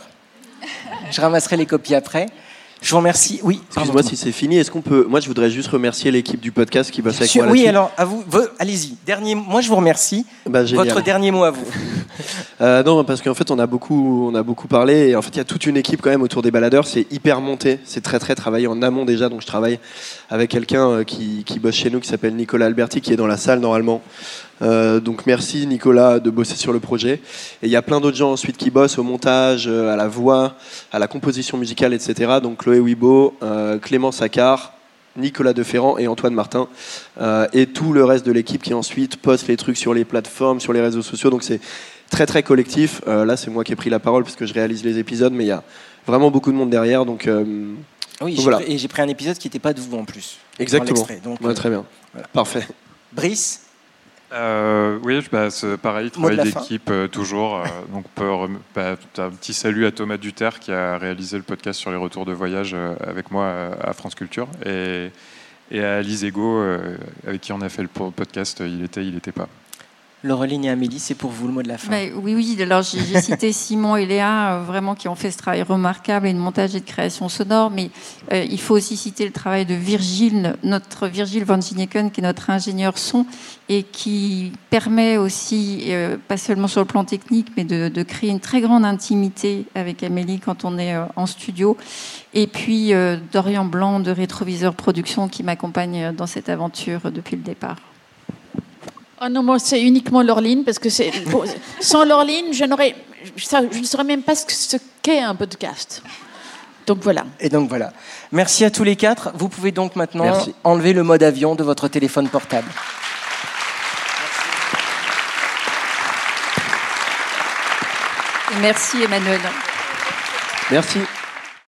Je ramasserai les copies après. Je vous remercie. Oui, pardon, Excuse-moi si c'est fini. Est-ce qu'on peut. Moi, je voudrais juste remercier l'équipe du podcast qui bosse avec Sur- moi oui, là-dessus. alors, à vous, vo- allez-y. Dernier, moi, je vous remercie. Bah, génial. Votre dernier mot à vous. Euh, non, parce qu'en fait, on a beaucoup, on a beaucoup parlé. Et en fait, il y a toute une équipe quand même autour des baladeurs. C'est hyper monté. C'est très, très travaillé en amont déjà. Donc, je travaille avec quelqu'un euh, qui, qui bosse chez nous, qui s'appelle Nicolas Alberti, qui est dans la salle normalement. Euh, donc, merci Nicolas de bosser sur le projet. Et il y a plein d'autres gens ensuite qui bossent au montage, euh, à la voix, à la composition musicale, et cetera. Donc, Chloé Wibo, euh, Clément Saccard, Nicolas Deferrand et Antoine Martin, euh, et tout le reste de l'équipe qui ensuite poste les trucs sur les plateformes, sur les réseaux sociaux. Donc c'est très très collectif. Euh, là, c'est moi qui ai pris la parole parce que je réalise les épisodes, mais il y a vraiment beaucoup de monde derrière. Donc, euh, Oui, donc j'ai voilà. pris- et j'ai pris un épisode qui n'était pas de vous en plus. dans Exactement. l'extrait. Donc, Ouais, euh, très bien. voilà. Parfait. Brice, Euh, oui, bah, c'est pareil, Mot de travail la fin. d'équipe euh, toujours. euh, donc, on peut rem- bah, un petit salut à Thomas Duterre qui a réalisé le podcast sur les retours de voyage euh, avec moi euh, à France Culture, et, et à Lise Ego euh, avec qui on a fait le po- podcast. Il était, il était pas. Laureline et Amélie, c'est pour vous le mot de la fin. Mais oui, oui. Alors j'ai j'ai cité Simon et Léa, euh, vraiment qui ont fait ce travail remarquable et de montage et de création sonore. Mais euh, il faut aussi citer le travail de Virgile, notre Virgile Van Gineken, qui est notre ingénieur son et qui permet aussi, euh, pas seulement sur le plan technique, mais de, de créer une très grande intimité avec Amélie quand on est euh, en studio. Et puis euh, Dorian Blanc de Rétroviseur Productions qui m'accompagne dans cette aventure depuis le départ. Oh non, moi, c'est uniquement Laureline, parce que c'est, bon, sans Laureline, je, n'aurais, ça, je ne saurais même pas ce, que- ce qu'est un podcast. Donc voilà. Et donc voilà. Merci à tous les quatre. Vous pouvez donc maintenant Merci. enlever le mode avion de votre téléphone portable. Et merci Emmanuel. Merci.